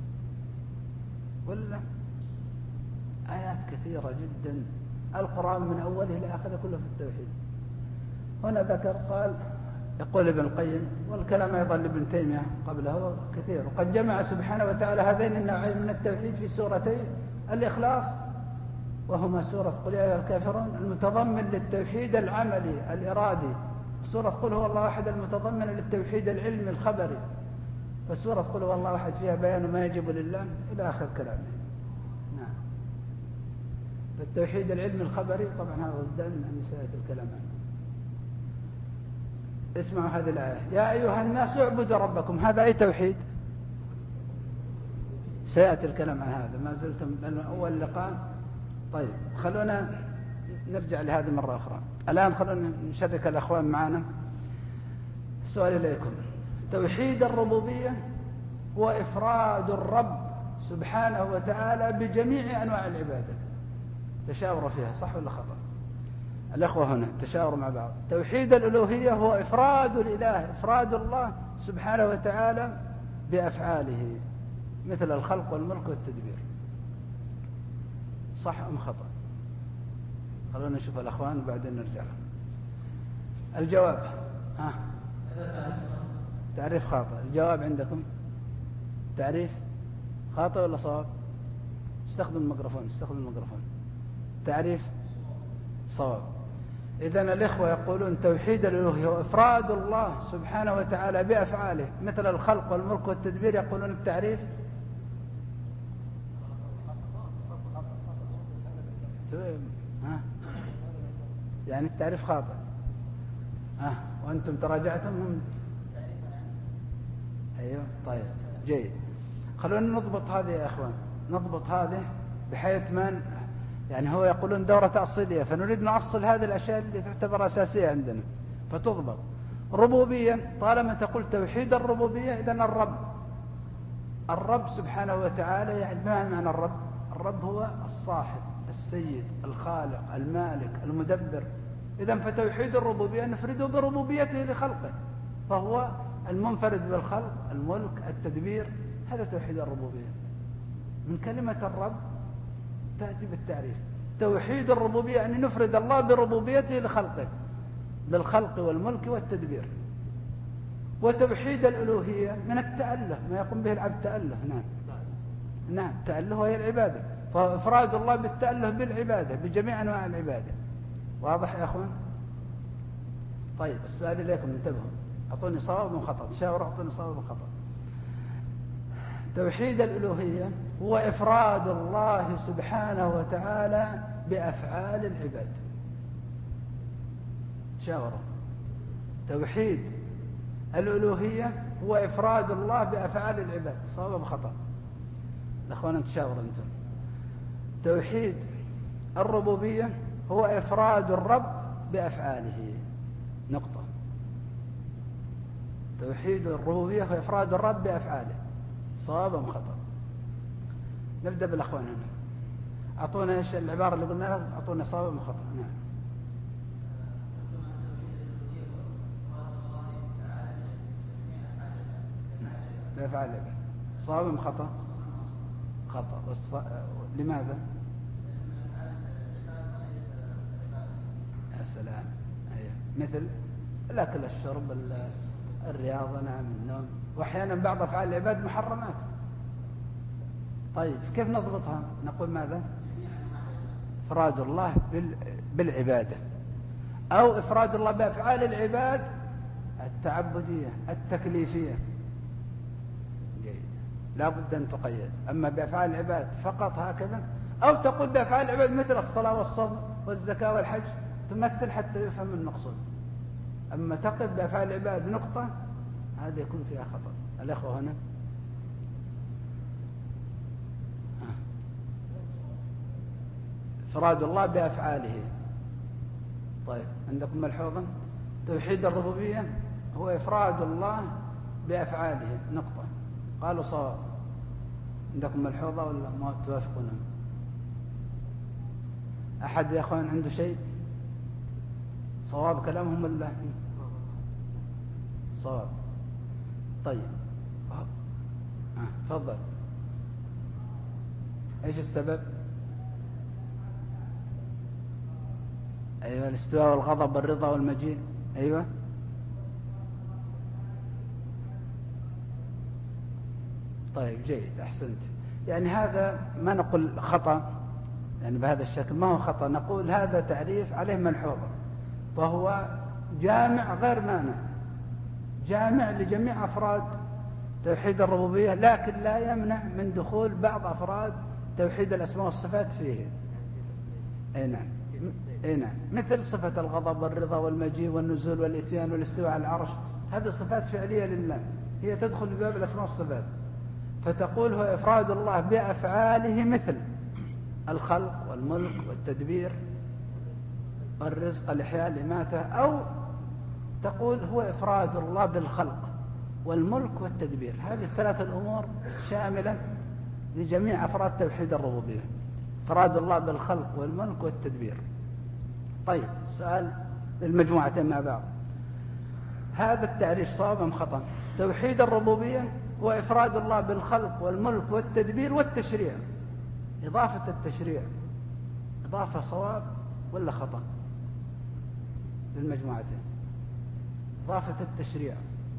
ولا آيات كثيرة جدا، القرآن من أوله لآخره كله في التوحيد. هنا ذكر قال، يقول ابن القيم، والكلام أيضا لابن تيمية قبله كثير، وقد جمع سبحانه وتعالى هذين النوعين من التوحيد في سورتين الإخلاص، وهما سورة قل يا أيها الكافرون المتضمن للتوحيد العملي الإرادي، سورة قل هو الله أحد المتضمن للتوحيد العلمي الخبري، فسورة قل هو الله أحد فيها بيان ما يجب لله إلى آخر كلامه. نعم. فالتوحيد العلمي الخبري طبعا هذا ضدان أن سيأتي الكلام عنه. اسمعوا هذه الآية، يا أيها الناس اعبدوا ربكم، هذا أي توحيد؟ سيأتي الكلام عن هذا، ما زلتم أول لقاء. طيب خلونا نرجع لهذه مرة أخرى. الآن خلونا نشارك الأخوان معنا. السؤال إليكم، توحيد الربوبية هو إفراد الرب سبحانه وتعالى بجميع أنواع العبادة. تشاوروا فيها صح ولا خطأ؟ الأخوة هنا تشاوروا مع بعض. توحيد الألوهية هو إفراد الإله، إفراد الله سبحانه وتعالى بأفعاله مثل الخلق والملك والتدبير. صح أم خطأ؟ خلونا نشوف الأخوان وبعدين نرجع لهم. الجواب ها تعريف خاطئ. الجواب عندكم تعريف خاطئ ولا صواب؟ استخدم الميكروفون، استخدم الميكروفون. تعريف صواب. إذن الإخوة يقولون توحيد الألوهية وإفراد الله سبحانه وتعالى بأفعاله مثل الخلق والملك والتدبير، يقولون التعريف ها يعني التعريف خاطئ. ها وأنتم تراجعتم هم. أيوه طيب جيد. خلونا نضبط هذه يا أخوان، نضبط هذه بحيث من يعني هو يقولون دورة تأصيلية، فنريد نأصل هذه الأشياء اللي تعتبر أساسية عندنا فتضبط. ربوبية، طالما تقول توحيد الربوبية إذن الرب، الرب سبحانه وتعالى يعني ما معنى الرب؟ الرب هو الصاحب السيد الخالق المالك المدبر. إذن فتوحيد الربوبية نفرده بربوبيته لخلقه، فهو المنفرد بالخلق الملك التدبير، هذا توحيد الربوبية. من كلمة الرب تأتي بالتعريف. توحيد الربوبية أن نفرد الله بربوبيته لخلقه بالخلق والملك والتدبير. وتوحيد الألوهية من التأله، ما يقوم به العبد تأله. نعم نعم، تأله هي العبادة، فإفراد الله بالتأله بالعبادة بجميع أنواع العبادة. واضح يا أخوان؟ طيب السؤال إليكم، انتبهوا، أعطوني صواب وخطأ، تشاوروا أعطوني صواب وخطأ. توحيد الألوهية هو إفراد الله سبحانه وتعالى بأفعال العباد. شاوروا. توحيد الألوهية هو إفراد الله بأفعال العباد، صواب وخطأ. الأخوان تشاوروا أنتم. توحيد الربوبية هو إفراد الرب بأفعاله، نقطة. توحيد الربوبية هو إفراد الرب بأفعاله، صواب أم خطأ؟ نبدأ بالأخوان هنا. أعطونا إيش العبارة اللي قلنا، أعطونا صواب أم خطأ؟ نعم. بأفعال العباد، صواب أم خطأ؟ خطأ. والص... لماذا؟ يا سلام. أيه. مثل الأكل، الشرب، الرياضة، نعم، النوم، وأحيانا بعض أفعال العباد محرمات. طيب كيف نضبطها؟ نقول ماذا؟ إفراد الله بال... بالعبادة، أو إفراد الله بأفعال العباد التعبدية التكليفية. جيد، لا بد أن تقيد. أما بأفعال العباد فقط هكذا، أو تقول بأفعال العباد مثل الصلاة والصوم والزكاة والحج، تمثل حتى يفهم المقصود. أما تقف بأفعال العباد نقطة، هذا يكون فيها خطأ. الأخوة هنا إفراد الله بأفعاله. طيب عندكم ملحوظا؟ توحيد الربوبية هو إفراد الله بأفعاله، نقطة. قالوا صواب. عندكم ملحوظة ولا ما توافقون؟ أحد يا أخوان عنده شيء؟ صواب كلامهم ولا صواب؟ طيب آه. تفضل. ايش السبب؟ ايوه، الاستواء والغضب والرضا والمجيء. ايوه طيب جيد، احسنت. يعني هذا ما نقول خطأ، يعني بهذا الشكل ما هو خطأ، نقول هذا تعريف عليه ملحوظة، فهو جامع غير مانع، جامع لجميع أفراد توحيد الربوبية، لكن لا يمنع من دخول بعض أفراد توحيد الأسماء والصفات فيه. أي نعم، أي نعم، مثل صفة الغضب والرضا والمجيء والنزول والإتيان والاستواء على العرش، هذه صفات فعلية لله، هي تدخل بباب الأسماء والصفات. فتقول هو إفراد الله بأفعاله مثل الخلق والملك والتدبير والرزق، الإحياء، الإماتة، أو تقول هو إفراد الله بالخلق والملك والتدبير. هذه الثلاثة الأمور شاملة لجميع أفراد توحيد الربوبية، إفراد الله بالخلق والملك والتدبير. طيب سؤال للمجموعتين مع بعض، هذا التعريف صواب أم خطأ؟ توحيد الربوبية هو إفراد الله بالخلق والملك والتدبير والتشريع. إضافة التشريع إضافة صواب ولا خطأ للمجموعتين؟ إضافة التشريع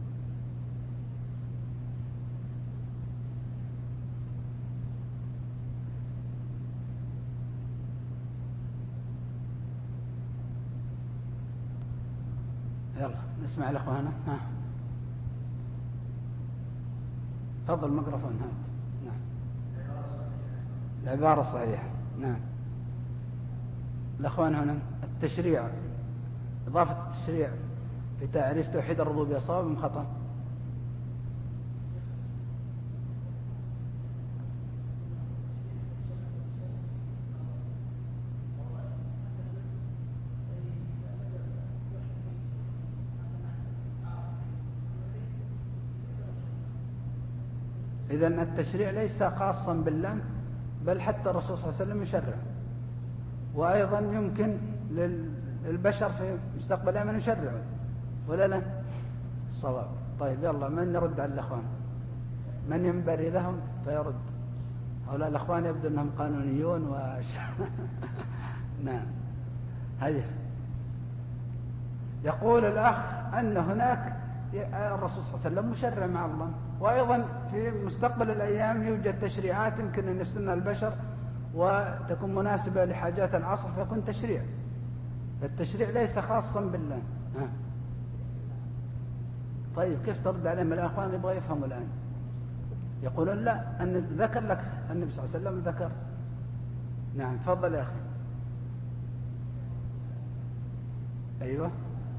يلا نسمع الأخوة هنا. ها تفضل الميكروفون. هات. نعم العبارة صحيحة. نعم الأخوان هنا التشريع، إضافة التشريع في تعريف توحيد الربوبية صواب أم خطأ؟ إذن التشريع ليس خاصا بالله، بل حتى الرسول صلى الله عليه وسلم يشرع، وأيضا يمكن للبشر في مستقبل الأمن يشرعوا ولا لا؟ الصواب. طيب يلا، من يرد على الأخوان؟ من ينبري لهم فيرد؟ هؤلاء الأخوان يبدو أنهم قانونيون وش... نعم هيا. يقول الأخ أن هناك الرسول صلى الله عليه وسلم مشرع مع الله. وأيضا في مستقبل الأيام يوجد تشريعات يمكن أن يفسدها البشر وتكون مناسبة لحاجات العصر فيكون تشريع. فالتشريع ليس خاصا بالله. ها. طيب كيف ترد عليهم الأخوان يبغى يفهموا الآن؟ يقولون لا، أن ذكر لك النبي صلى الله عليه وسلم ذكر. نعم تفضل يا أخي. أيوة.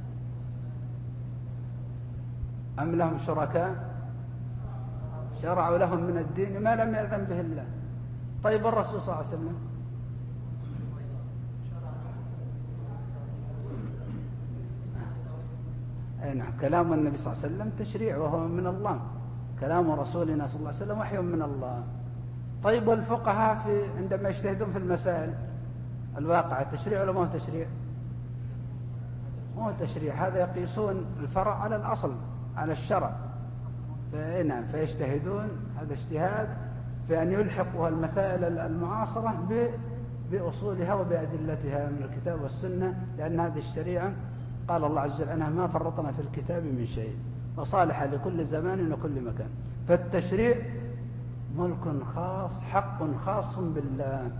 أم لهم شركاء شرعوا لهم من الدين ما لم يأذن به الله. طيب الرسول صلى الله عليه وسلم أي نعم كلام النبي صلى الله عليه وسلم تشريع وهو من الله، كلام رسولنا صلى الله عليه وسلم وحي من الله. طيب والفقهاء في عندما يجتهدون في المسائل الواقعة تشريع ولا ما هو تشريع؟ ما هو تشريع، هذا يقيسون الفرع على الأصل على الشرع. فنعم فيجتهدون هذا اجتهاد في أن يلحقوا المسائل المعاصرة بأصولها وبأدلتها من الكتاب والسنة، لأن هذه الشريعة قال الله عز وجل عنها ما فرطنا في الكتاب من شيء وصالحة لكل زمان وكل مكان. فالتشريع ملك خاص حق خاص بالله.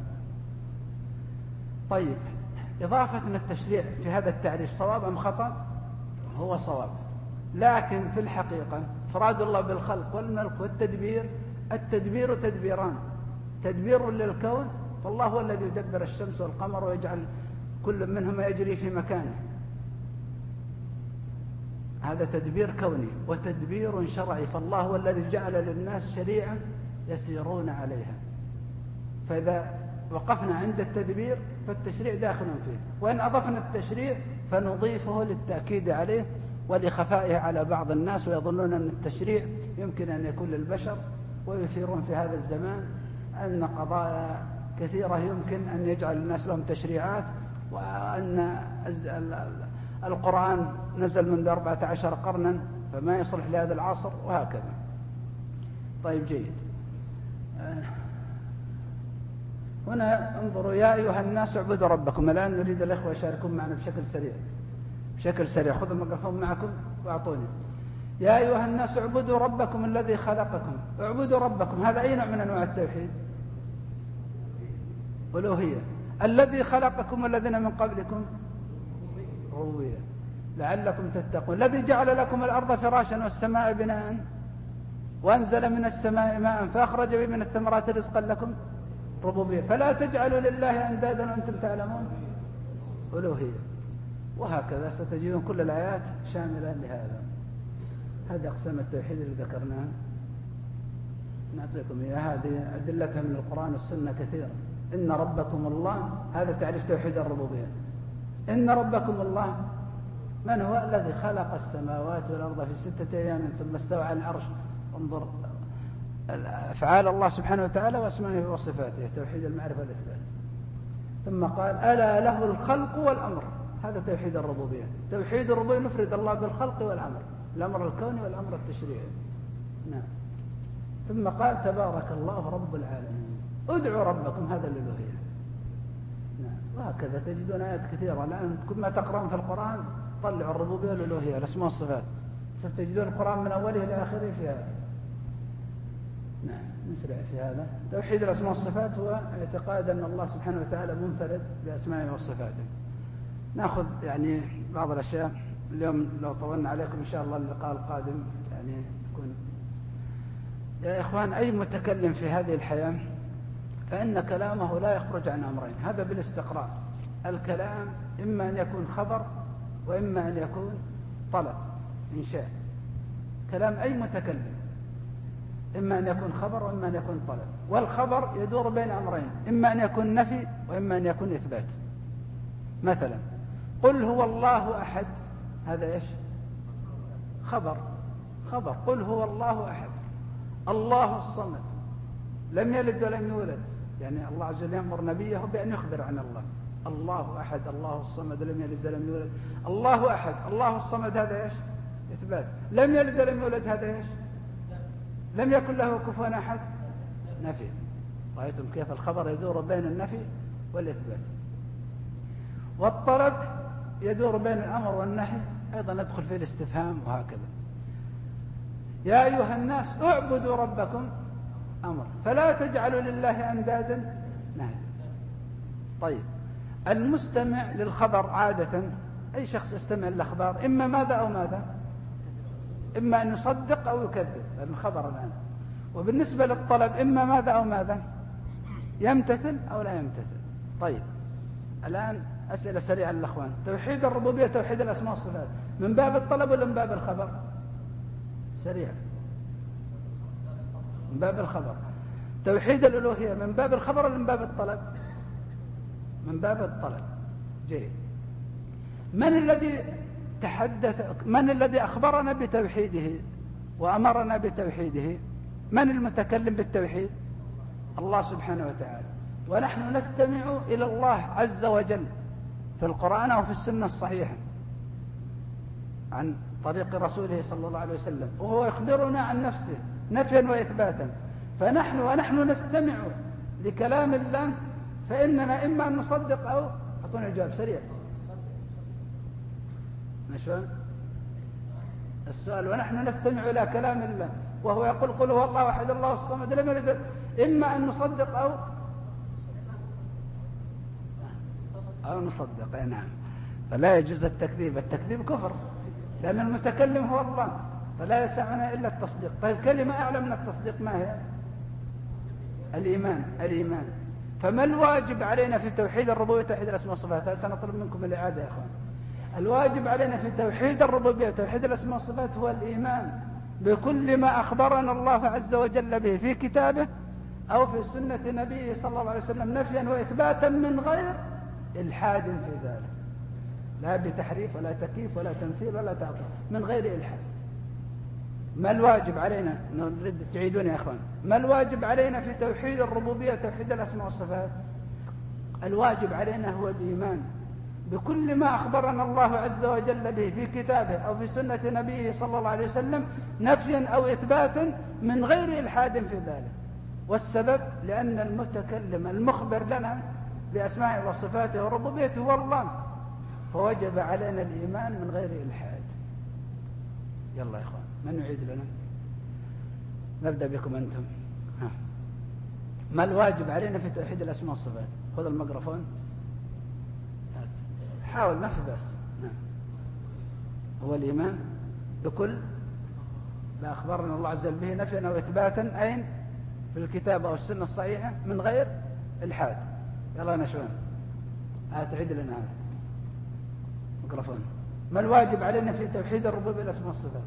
طيب إضافة التشريع في هذا التعريف صواب أم خطأ؟ هو صواب، لكن في الحقيقة إفراد الله بالخلق والملك والتدبير، التدبير تدبيران، تدبير للكون فالله هو الذي يدبر الشمس والقمر ويجعل كل منهما يجري في مكانه، هذا تدبير كوني، وتدبير شرعي فالله هو الذي جعل للناس شريعة يسيرون عليها. فإذا وقفنا عند التدبير فالتشريع داخل فيه، وإن أضفنا التشريع فنضيفه للتأكيد عليه ولخفائه على بعض الناس، ويظنون أن التشريع يمكن أن يكون للبشر، ويثيرون في هذا الزمان أن قضايا كثيرة يمكن أن يجعل الناس لهم تشريعات، وأن القرآن نزل منذ أربعة عشر قرنا فما يصلح لهذا العصر وهكذا. طيب جيد. هنا انظروا يا أيها الناس اعبدوا ربكم. الآن نريد الأخوة يشاركون معنا بشكل سريع بشكل سريع خذوا الميكروفون معكم واعطوني. يا أيها الناس اعبدوا ربكم الذي خلقكم. اعبدوا ربكم هذا أي نوع من أنواع التوحيد؟ ألوهية. الذي خلقكم والذين من قبلكم ربوبية لعلكم تتقون. الذي جعل لكم الأرض فراشا والسماء بناء وأنزل من السماء ماء فأخرج به من الثمرات رزقا لكم ربوبية. فلا تجعلوا لله أندادا وأنتم تعلمون ألوهية. وهكذا ستجدون كل الآيات شاملة لهذا. هذه أقسام التوحيد اللي ذكرناها نعطيكم إياها، هذه أدلتها من القرآن والسنة كثيرة. إن ربكم الله هذا تعريف توحيد الربوبية. إن ربكم الله من هو؟ الذي خلق السماوات والأرض في ستة أيام ثم استوى على العرش. انظر أفعال الله سبحانه وتعالى وأسمائه وصفاته، توحيد المعرفة والإثبات. ثم قال ألا له الخلق والأمر، هذا توحيد الربوبية. توحيد الربوبية نفرد الله بالخلق والأمر، الأمر الكوني والأمر التشريعي. نعم. ثم قال تبارك الله رب العالمين. ادعوا ربكم، هذا الألوهية. نعم. وهكذا تجدون آيات كثيرة الآن كل ما تقرأون في القرآن طلعوا الربوبية والألوهية الأسماء والصفات، ستجدون القرآن من أوله إلى آخره في هذا. نعم نسرع في هذا. توحيد الأسماء والصفات هو اعتقاد أن الله سبحانه وتعالى منفرد بأسمائه وصفاته. نأخذ يعني بعض الأشياء اليوم لو طولنا عليكم إن شاء الله اللقاء القادم يعني يكون. يا إخوان أي متكلم في هذه الحياة فإن كلامه لا يخرج عن أمرين، هذا بالاستقراء. الكلام إما أن يكون خبر وإما أن يكون طلب إنشاء. كلام أي متكلم إما أن يكون خبر وإما أن يكون طلب، والخبر يدور بين أمرين، إما أن يكون نفي وإما أن يكون إثبات. مثلا قل هو الله أحد، هذا إيش؟ خبر خبر قل هو الله أحد. الله الصمد لم يلد ولم يولد، يعني الله عز وجل يأمر نبيه بأن يخبر عن الله. الله أحد الله الصمد لم يلد ولم يولد. الله أحد الله الصمد هذا إيش؟ إثبات. لم يلد ولم يولد هذا إيش؟ لم يكن له كفوا أحد، نفي. رأيتم كيف الخبر يدور بين النفي والإثبات. والطلب يدور بين الأمر والنهي، أيضا ندخل في الاستفهام وهكذا. يا أيها الناس اعبدوا ربكم أمر فلا تجعلوا لله أندادا نهي. طيب المستمع للخبر عادة أي شخص يستمع للأخبار إما ماذا أو ماذا، إما أن يصدق أو يكذب الخبر الآن. وبالنسبة للطلب إما ماذا أو ماذا، يمتثل أو لا يمتثل. طيب الآن أسئلة سريعة للأخوان. توحيد الربوبية توحيد الأسماء والصفات من باب الطلب ولا من باب الخبر؟ سريع. من باب الخبر. توحيد الألوهية من باب الخبر ولا من باب الطلب؟ من باب الطلب. جيد. من الذي تحدث من الذي أخبرنا بتوحيده وأمرنا بتوحيده؟ من المتكلم بالتوحيد؟ الله سبحانه وتعالى. ونحن نستمع إلى الله عز وجل في القرآن وفي السنة الصحيحة عن طريق رسوله صلى الله عليه وسلم، وهو يخبرنا عن نفسه نفيا وإثباتا. فنحن ونحن نستمع لكلام الله فإننا إما أن نصدق أو أعطونا الجواب سريع. نشوف السؤال. ونحن نستمع إلى كلام الله وهو يقول قل هو الله أحد الله الصمد لم يلد، إما أن نصدق أو أو نصدق. أي نعم. فلا يجوز التكذيب، التكذيب كفر لأن المتكلم هو الله، فلا يسعنا إلا التصديق. طيب كلمة أعلى من التصديق ما هي؟ الإيمان. الإيمان. فما الواجب علينا في توحيد الربوبية توحيد الأسماء والصفات؟ هذا سنطلب منكم الإعادة يا أخوان. الواجب علينا في توحيد الربوبية توحيد الأسماء والصفات هو الإيمان بكل ما أخبرنا الله عز وجل به في كتابه أو في سنة نبيه صلى الله عليه وسلم نفيا وإثباتا من غير إلحاد في ذلك، لا بتحريف ولا تكييف ولا تمثيل ولا تعطيل، من غير إلحاد. ما الواجب علينا؟ نريد تعيدون يا أخوان. ما الواجب علينا في توحيد الربوبية توحيد الأسماء والصفات؟ الواجب علينا هو الإيمان بكل ما أخبرنا الله عز وجل به في كتابه أو في سنة نبيه صلى الله عليه وسلم نفيا أو إثباتا من غير إلحاد في ذلك. والسبب لأن المتكلم المخبر لنا بأسمائه وصفاته وربوبيته هو الله، فوجب علينا الإيمان من غير إلحاد. يلا يا إخوان من يعيد لنا؟ نبدأ بكم أنتم. ها. ما الواجب علينا في توحيد الأسماء والصفات؟ خذ الميكروفون حاول ما في بس. نعم. هو الإيمان بكل ما أخبرنا الله عز وجل به نفيا أو إثباتا أين في الكتاب أو السنة الصحيحة من غير إلحاد. يلا نشوان هتعيد لنا هذا ميكروفون. ما الواجب علينا في توحيد الربوبية والأسماء والصفات؟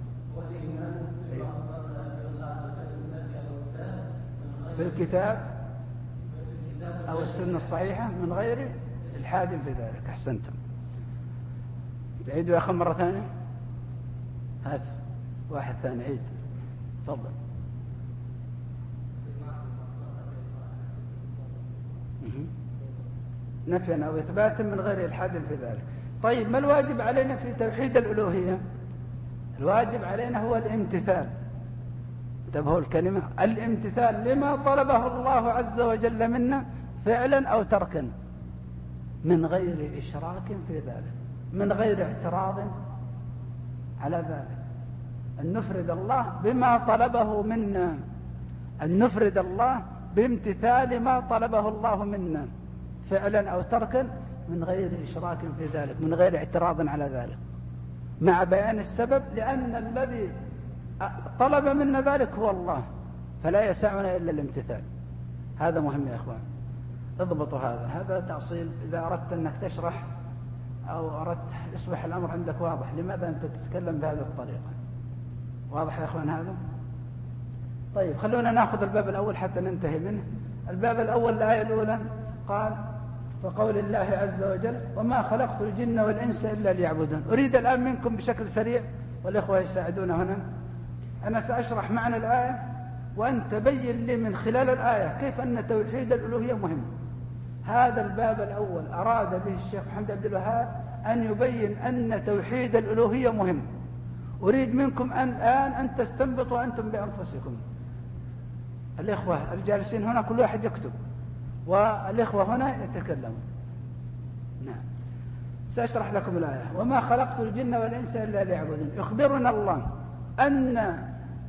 في الكتاب أو السنة الصحيحة من غير إلحاد في ذلك. أحسنتم. تعيدوا يا أخي مرة ثانية. هات واحد ثاني عيد تفضل. نفيا أو إثباتا من غير إلحاد في ذلك. طيب ما الواجب علينا في توحيد الألوهية؟ الواجب علينا هو الامتثال. انتبهوا الكلمة الامتثال لما طلبه الله عز وجل منا فعلا أو تركا من غير إشراك في ذلك، من غير اعتراض على ذلك. أن نفرد الله بما طلبه منا، أن نفرد الله بامتثال ما طلبه الله منا فعلا أو تركا من غير إشراك في ذلك، من غير اعتراض على ذلك، مع بيان السبب، لأن الذي طلب منا ذلك هو الله، فلا يسعنا إلا الامتثال. هذا مهم يا إخوان، اضبطوا هذا. هذا تأصيل إذا أردت أنك تشرح أو أردت يصبح الأمر عندك واضح لماذا أنت تتكلم بهذه الطريقة. واضح يا إخوان هذا؟ طيب خلونا نأخذ الباب الأول حتى ننتهي منه. الباب الأول الآية الأولى قال فقول الله عز وجل وما خلقت الجن والإنس إلا ليعبدون. أريد الآن منكم بشكل سريع والإخوة يساعدون هنا، أنا سأشرح معنى الآية وأن تبين لي من خلال الآية كيف أن توحيد الألوهية مهم. هذا الباب الأول أراد به الشيخ محمد عبد الوهاب أن يبين أن توحيد الألوهية مهم. أريد منكم أن الآن أن تستنبطوا أنتم بأنفسكم. الإخوة الجالسين هنا كل واحد يكتب والإخوة هنا يتكلمون. نعم. سأشرح لكم الآية. وما خلقت الجن والإنس إلا ليعبدون. يخبرنا الله أن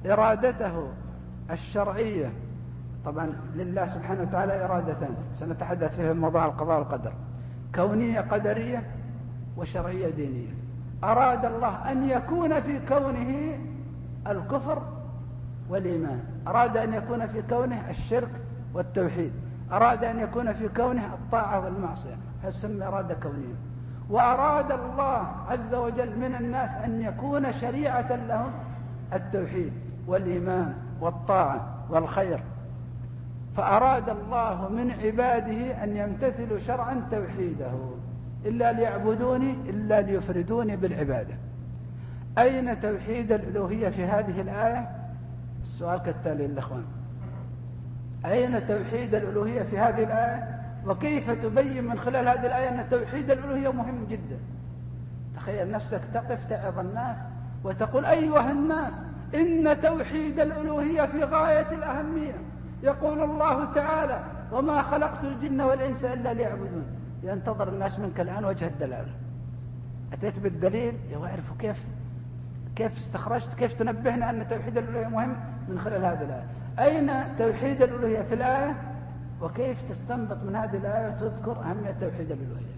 إرادته الشرعية، طبعا لله سبحانه وتعالى إرادتان سنتحدث فيها موضوع القضاء والقدر، كونية قدرية وشرعية دينية. أراد الله أن يكون في كونه الكفر والإيمان، أراد أن يكون في كونه الشرك والتوحيد، أراد أن يكون في كونه الطاعة والمعصية، هذه إرادة كونية. وأراد الله عز وجل من الناس أن يكون شريعة لهم التوحيد والإيمان والطاعة والخير، فأراد الله من عباده أن يمتثلوا شرعا توحيده، إلا ليعبدوني إلا ليفردوني بالعبادة. أين توحيد الألوهية في هذه الآية؟ السؤال كالتالي للأخوان: أين توحيد الألوهية في هذه الآية؟ وكيف تبين من خلال هذه الآية أن توحيد الألوهية مهم جدا؟ تخيل نفسك تقف تعظ الناس وتقول: أيها الناس، إن توحيد الألوهية في غاية الأهمية. يقول الله تعالى: وما خلقت الجن والإنس إلا ليعبدون. ينتظر الناس منك الآن وجه الدلالة. أتيت بالدليل يعرفوا كيف كيف استخرجت، كيف تنبهنا أن توحيد الألوهية مهم من خلال هذه الآية. أين توحيد الألوهية في الآية؟ وكيف تستنبط من هذه الآية وتذكر أهمية توحيد الألوهية؟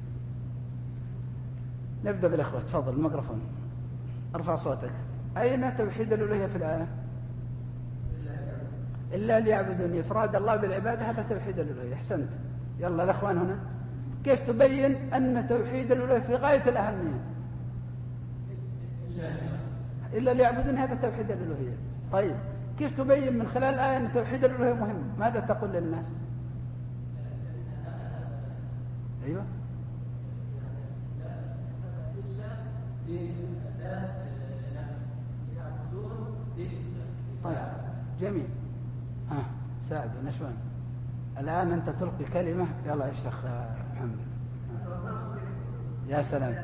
نبدأ بالإخوة، تفضل الميكروفون، ارفع صوتك. أين توحيد الألوهية في الآية؟ إلا ليعبدوني، إفراد الله بالعبادة، هذا توحيد الألوهية. أحسنت. يلا الأخوان هنا، كيف تبين أن توحيد الألوهية في غاية الأهمية؟ إلا ليعبدوني، هذا توحيد الألوهية. طيب، كيف تبين من خلال الآية أن توحيد الألوهية مهم؟ ماذا تقول للناس؟ أيوة. طيب، جميل. ها ساعد نشوان. الآن أنت تلقي كلمة. يلا يا شيخ محمد. يا سلام.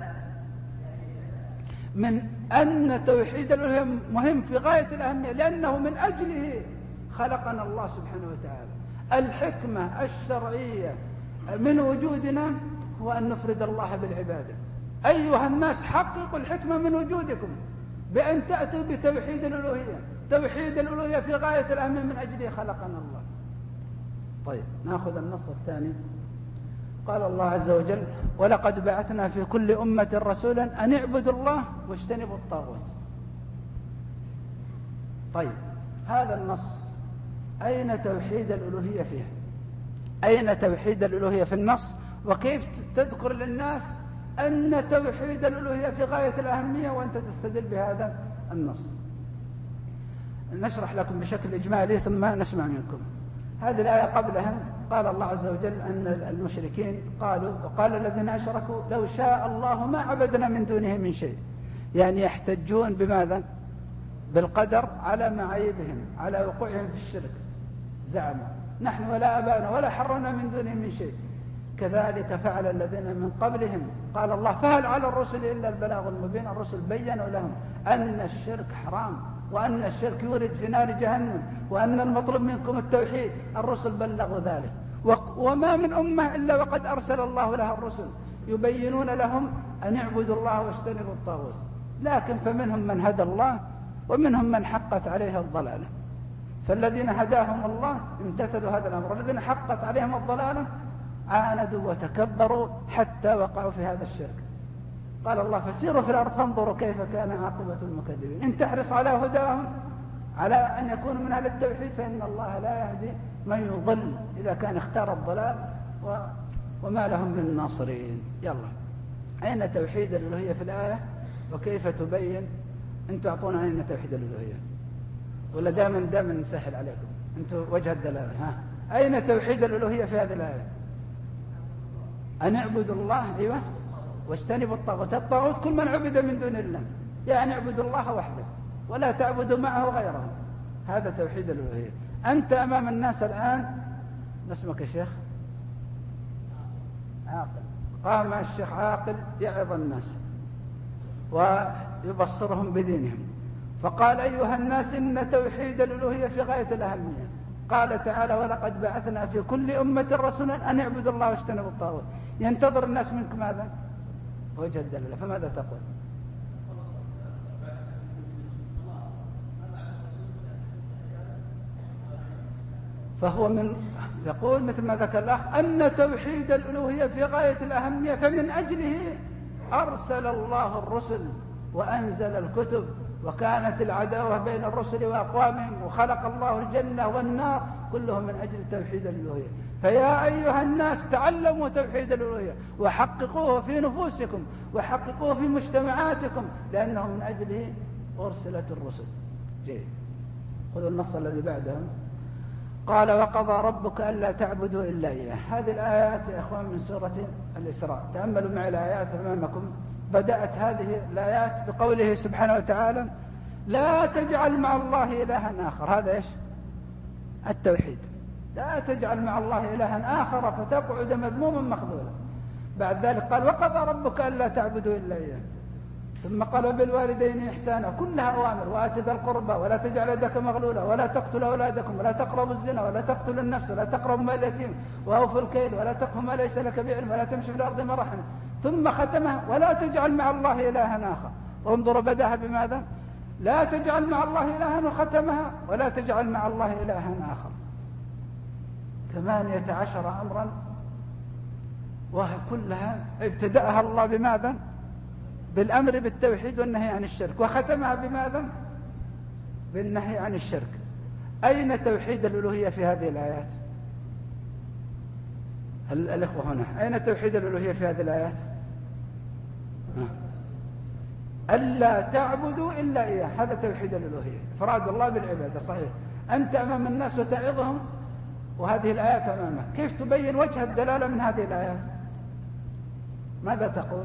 من أن توحيد الألوهية مهم في غاية الأهمية، لأنه من أجله خلقنا الله سبحانه وتعالى. الحكمة الشرعية من وجودنا هو أن نفرد الله بالعبادة. أيها الناس، حققوا الحكمة من وجودكم بأن تأتوا بتوحيد الألوهية. توحيد الألوهية في غاية الأهمية، من أجله خلقنا الله. طيب، نأخذ النص الثاني. قال الله عز وجل: ولقد بعثنا في كل أمة رسولا أن اعبدوا الله واجتنبوا الطاغوت. طيب، هذا النص أين توحيد الألوهية فيه؟ أين توحيد الألوهية في النص؟ وكيف تذكر للناس أن توحيد الألوهية في غاية الأهمية وأنت تستدل بهذا النص؟ نشرح لكم بشكل إجمالي ثم نسمع منكم. هذه الآية قبلها قال الله عز وجل أن المشركين قالوا: وقال الذين أشركوا لو شاء الله ما عبدنا من دونه من شيء. يعني يحتجون بماذا؟ بالقدر على معايبهم، على وقوعهم في الشرك. زعموا: نحن ولا أبانا ولا حرمنا من دونه من شيء. كذلك فعل الذين من قبلهم. قال الله: فهل على الرسل إلا البلاغ المبين. الرسل بيّنوا لهم أن الشرك حرام، وأن الشرك يورد في نار جهنم، وأن المطلوب منكم التوحيد. الرسل بلغوا ذلك. وما من أمة إلا وقد أرسل الله لها الرسل يبينون لهم أن يعبدوا الله واجتنبوا الطاغوت. لكن فمنهم من هدى الله ومنهم من حقت عليها الضلالة. فالذين هداهم الله امتثلوا هذا الأمر، والذين حقت عليهم الضلالة عاندوا وتكبروا حتى وقعوا في هذا الشرك. قال الله: فسيروا في الأرض فانظروا كيف كان عاقبة المكذبين. إن تحرص على هداهم، على أن يكونوا من أهل التوحيد، فإن الله لا يهدي من يضل إذا كان اختار الضلال، و... وما لهم من ناصرين. يلا، أين توحيد الألوهية في الآية؟ وكيف تبين؟ أنتوا أعطونا أين توحيد الألوهية، ولا دائما دائما نسهل عليكم؟ أنتوا وجه الدلالة. ها، أين توحيد الألوهية في هذه الآية؟ أن اعبدوا الله، أيوة، واجتنبوا الطاغوت. الطاغوت كل من عبد من دون الله، يعني اعبدوا الله وحده ولا تعبدوا معه غيره. هذا توحيد الألوهية. أنت أمام الناس الآن، ما اسمك يا شيخ؟ عاقل. قام الشيخ عاقل يعظ الناس ويبصرهم بدينهم، فقال: أيها الناس، إن توحيد الألوهية في غاية الأهمية. قال تعالى: ولقد بعثنا في كل أمة رسولا أن اعبدوا الله واجتنبوا الطاغوت. ينتظر الناس منكم هذا وجه الدلالة، فماذا تقول؟ فهو من يقول مثل ما ذكر الأخ أن توحيد الألوهية في غاية الأهمية، فمن أجله أرسل الله الرسل وأنزل الكتب، وكانت العداوة بين الرسل وأقوامهم، وخلق الله الجنة والنار كله من أجل توحيد الألوهية. فيا أيها الناس تعلموا توحيد الألوهية وحققوه في نفوسكم وحققوه في مجتمعاتكم، لأنه من أجله أرسلت الرسل. جيد. خذوا النص الذي بعده. قال وقضى ربك ألا تعبدوا إلا إياه. هذه الآيات يا أخوان من سورة الإسراء. تأملوا معي الآيات أمامكم. بدأت هذه الآيات بقوله سبحانه وتعالى لا تجعل مع الله إلها آخر. هذا إيش؟ التوحيد. لا تجعل مع الله إلها آخر فتقعد مذموما مخذولا. بعد ذلك قال وقضى ربك ألا تعبدوا إلا إياه. ثم قال بالوالدين إحسانا. كلها أوامر. وآت ذا القربى ولا تجعل يدك مغلولة ولا تقتل أولادكم ولا تقربوا الزنا ولا تقتلوا النفس ولا تقربوا مال اليتيم وأوفوا الكيل ولا تقف ما ليس لك بعلم ولا تمشي في الأرض مرحا. ثم ختمها ولا تجعل مع الله إلها آخر. انظر بدأها بماذا؟ لا تجعل مع الله إلها، وختمها ولا تجعل مع الله إلها آخر. ثمانية عشر أمرا، وهي كلها ابتدأها الله بماذا؟ بالأمر بالتوحيد والنهي عن الشرك، وختمها بماذا؟ بالنهي عن الشرك. أين توحيد الألوهية في هذه الآيات؟ الإخوة هنا، أين توحيد الألوهية في هذه الآيات؟ ألا تعبدوا إلا إياه. هذا توحيد الألوهية، إفراد الله بالعبادة. صحيح. أنت أمام الناس وتعظهم وهذه الآيات أمامك، كيف تبين وجه الدلالة من هذه الآيات؟ ماذا تقول؟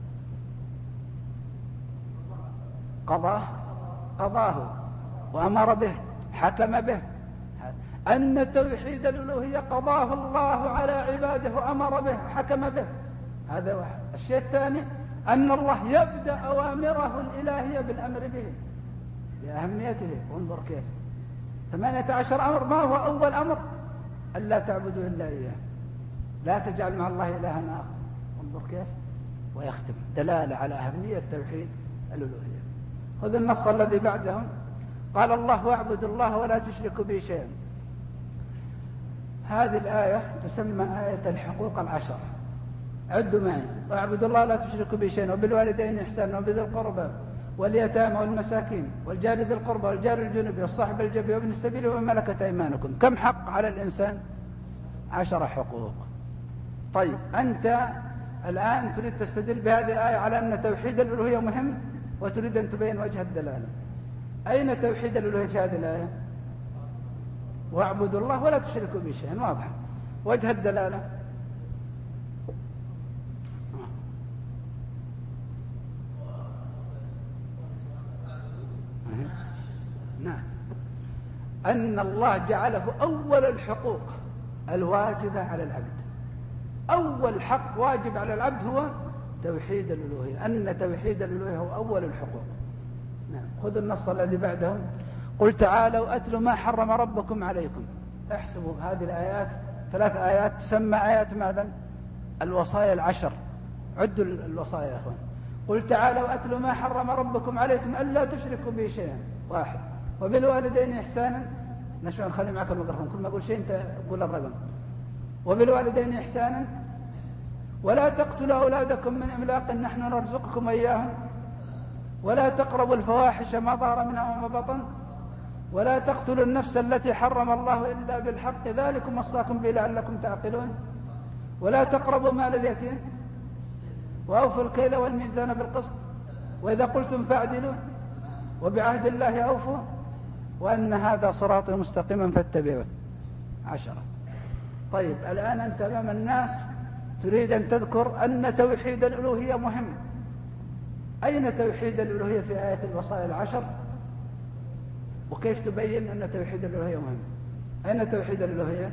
قضاه قضاه وأمر به حكم به. أن توحيد الألوهية قضاه الله على عباده وأمر به حكم به. هذا واحد. الشيء الثاني أن الله يبدأ أوامره الإلهية بالأمر به لأهميته. انظر كيف ثمانية عشر أمر. ما هو أول أمر؟ ألا تعبدوا إلا إياه. لا تجعل مع الله إلها آخر. انظر كيف. ويختم دلالة على أهمية توحيد الألوهية. خذ النص الذي بعدهم. قال الله واعبدوا الله ولا تشركوا به شيئا. هذه الآية تسمى آية الحقوق العشر. عدوا معي. واعبدوا الله لا تشركوا به شيئا وبالوالدين إحسانا وبذي القربى واليتامى والمساكين والجار ذي القربى والجار الجنب والصاحب الجنب وابن السبيل وما ملكت أيمانكم. كم حق على الإنسان؟ عشر حقوق. طيب أنت الآن تريد تستدل بهذه الآية على أن توحيد الألوهية مهم، وتريد أن تبين وجه الدلالة. أين توحيد الألوهية في هذه الآية؟ واعبدوا الله ولا تشركوا به شيئا. واضح. وجه الدلالة نعم، أن الله جعله أول الحقوق الواجبة على العبد. أول حق واجب على العبد هو توحيد الألوهية. أن توحيد الألوهية هو أول الحقوق. نعم. خذ النص الذي بعده. قل تعالوا أتلوا ما حرم ربكم عليكم. احسبوا هذه الآيات ثلاث آيات تسمى آيات ماذا؟ الوصايا العشر. عدوا الوصايا يا أخوان. قل تعالوا أتلوا ما حرم ربكم عليكم ألا تشركوا به شيئا. واحد. وبالوالدين إحسانا. نشوف نخلي معك الميكروفون، كل ما أقول شيء أنت قول الرقم. وبالوالدين إحسانا ولا تقتلوا أولادكم من إملاق نحن نرزقكم إياهم ولا تقربوا الفواحش ما ظهر منها وما بطن ولا تقتلوا النفس التي حرم الله إلا بالحق ذلكم وصاكم به لعلكم تعقلون ولا تقربوا مال اليتيم وأوفوا الكيل والميزان بالقسط وإذا قلتم فاعدلوا وبعهد الله أوفوا وأن هذا صراطي مستقيما فاتبعوه. عشرة. طيب الآن أنت أمام الناس تريد أن تذكر أن توحيد الألوهية مهم. أين توحيد الألوهية في آية الوصايا العشر؟ وكيف تبين أن توحيد الألوهية مهم؟ أين توحيد الألوهية؟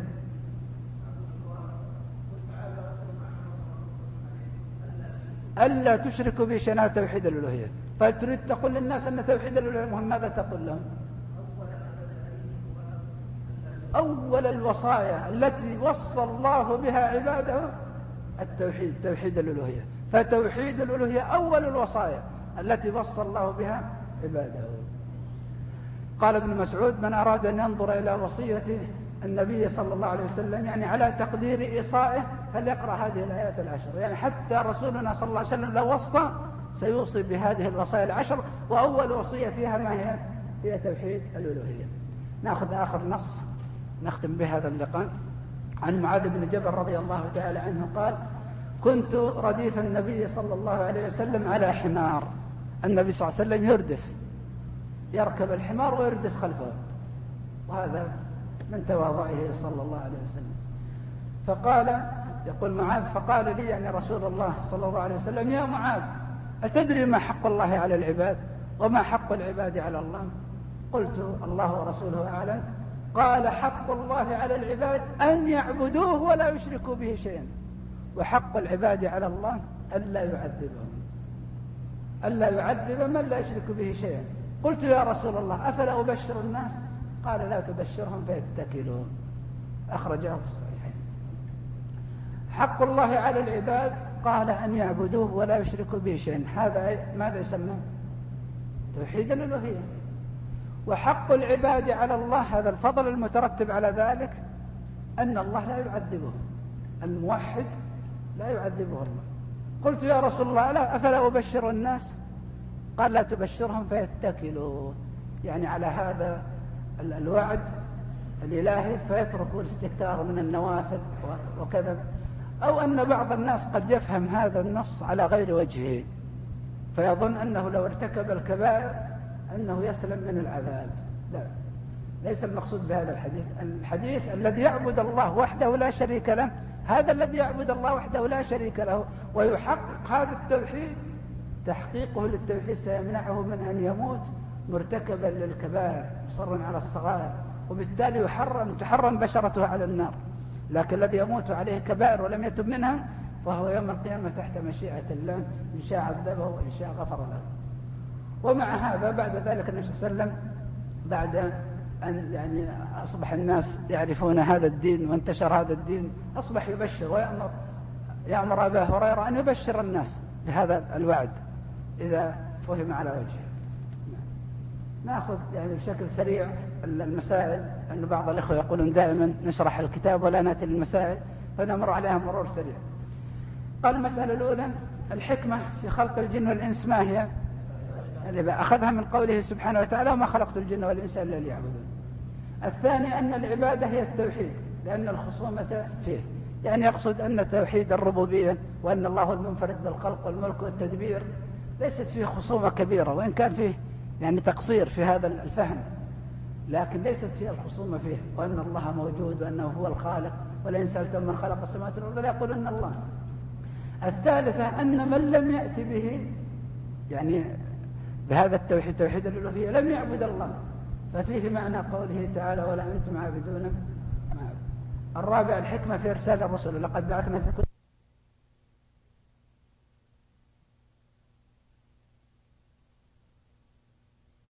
ألا تشركوا به شيئا. توحيد الألوهية. طيب تريد تقول للناس أن توحيد الألوهية مهم، ماذا تقول لهم؟ أول الوصايا التي وصى الله بها عباده التوحيد، توحيد الألوهية. فتوحيد الألوهية أول الوصايا التي وصى الله بها عباده. قال ابن مسعود من أراد أن ينظر إلى وصية النبي صلى الله عليه وسلم يعني على تقدير إيصائه فليقرأ هذه الآيات العشر. يعني حتى رسولنا صلى الله عليه وسلم لو وصى سيوصي بهذه الوصايا العشر، وأول وصية فيها ما هي؟ هي توحيد الألوهية. نأخذ آخر نص نختم بهذا اللقاء. عن معاذ بن جبل رضي الله تعالى عنه قال: كنت رديف النبي صلى الله عليه وسلم على حمار. النبي صلى الله عليه وسلم يردف، يركب الحمار ويردف خلفه، وهذا من تواضعه صلى الله عليه وسلم. فقال، يقول معاذ: فقال لي يعني رسول الله صلى الله عليه وسلم: يا معاذ، أتدري ما حق الله على العباد وما حق العباد على الله؟ قلت: الله ورسوله أعلم. قال: حق الله على العباد أن يعبدوه ولا يشركوا به شيئا، وحق العباد على الله ألا يعذبهم، ألا يعذب من لا يشرك به شيئا. قلت: يا رسول الله، أفلا أبشر الناس؟ قال: لا تبشرهم فيتكلوا. أخرجه في الصحيحين. حق الله على العباد قال أن يعبدوه ولا يشركوا به شيئا، هذا ماذا يسمى؟ توحيد الألوهية. وحق العباد على الله، هذا الفضل المترتب على ذلك، أن الله لا يعذبه، الموحد لا يعذبه الله. قلت: يا رسول الله، لا أفلا أبشر الناس؟ قال: لا تبشرهم فيتكلوا، يعني على هذا الوعد الإلهي فيتركوا الاستكثار من النوافل وكذا. أو أن بعض الناس قد يفهم هذا النص على غير وجهه، فيظن أنه لو ارتكب الكبائر أنه يسلم من العذاب. لا، ليس المقصود بهذا الحديث. الحديث الذي يعبد الله وحده لا شريك له، هذا الذي يعبد الله وحده لا شريك له ويحقق هذا التوحيد، تحقيقه للتوحيد سيمنعه من أن يموت مرتكبا للكبائر مصرا على الصغائر، وبالتالي يحرم تحرم بشرته على النار. لكن الذي يموت عليه كبائر ولم يتب منها فهو يوم القيامة تحت مشيئة الله، إن شاء عذبه وإن شاء غفر له. ومع هذا بعد ذلك النبي صلى الله عليه وسلم بعد أن يعني أصبح الناس يعرفون هذا الدين وانتشر هذا الدين، أصبح يبشر ويأمر يأمر أبا هريرة أن يبشر الناس بهذا الوعد إذا فهم على وجهه. نأخذ يعني بشكل سريع المسائل، أن بعض الإخوة يقولون دائما نشرح الكتاب ولا نأتي للمسائل، فنمر عليها مرور سريع. قال: المسألة الأولى: الحكمة في خلق الجن والإنس ما هي؟ اللي أخذها من قوله سبحانه وتعالى: وما خلقت الجن والإنس إلا ليعبدون. الثاني أن العبادة هي التوحيد، لأن الخصومة فيه، يعني يقصد أن توحيد الربوبية وأن الله المنفرد بالخلق والملك والتدبير ليست فيه خصومة كبيرة، وإن كان فيه يعني تقصير في هذا الفهم، لكن ليست فيه الخصومة فيه، وأن الله موجود وأنه هو الخالق، ولئن سألتم من خلق السماوات والأرض ليقولن الله. الثالثة أن من لم يأتي به يعني بهذا التوحيد توحيد الألوهية لم يعبد الله، ففيه معنى قوله تعالى: ولا أنتم عابدون ما أعبد. الرابع: الحكمة في إرسال الرسل، لقد بعثنا في كل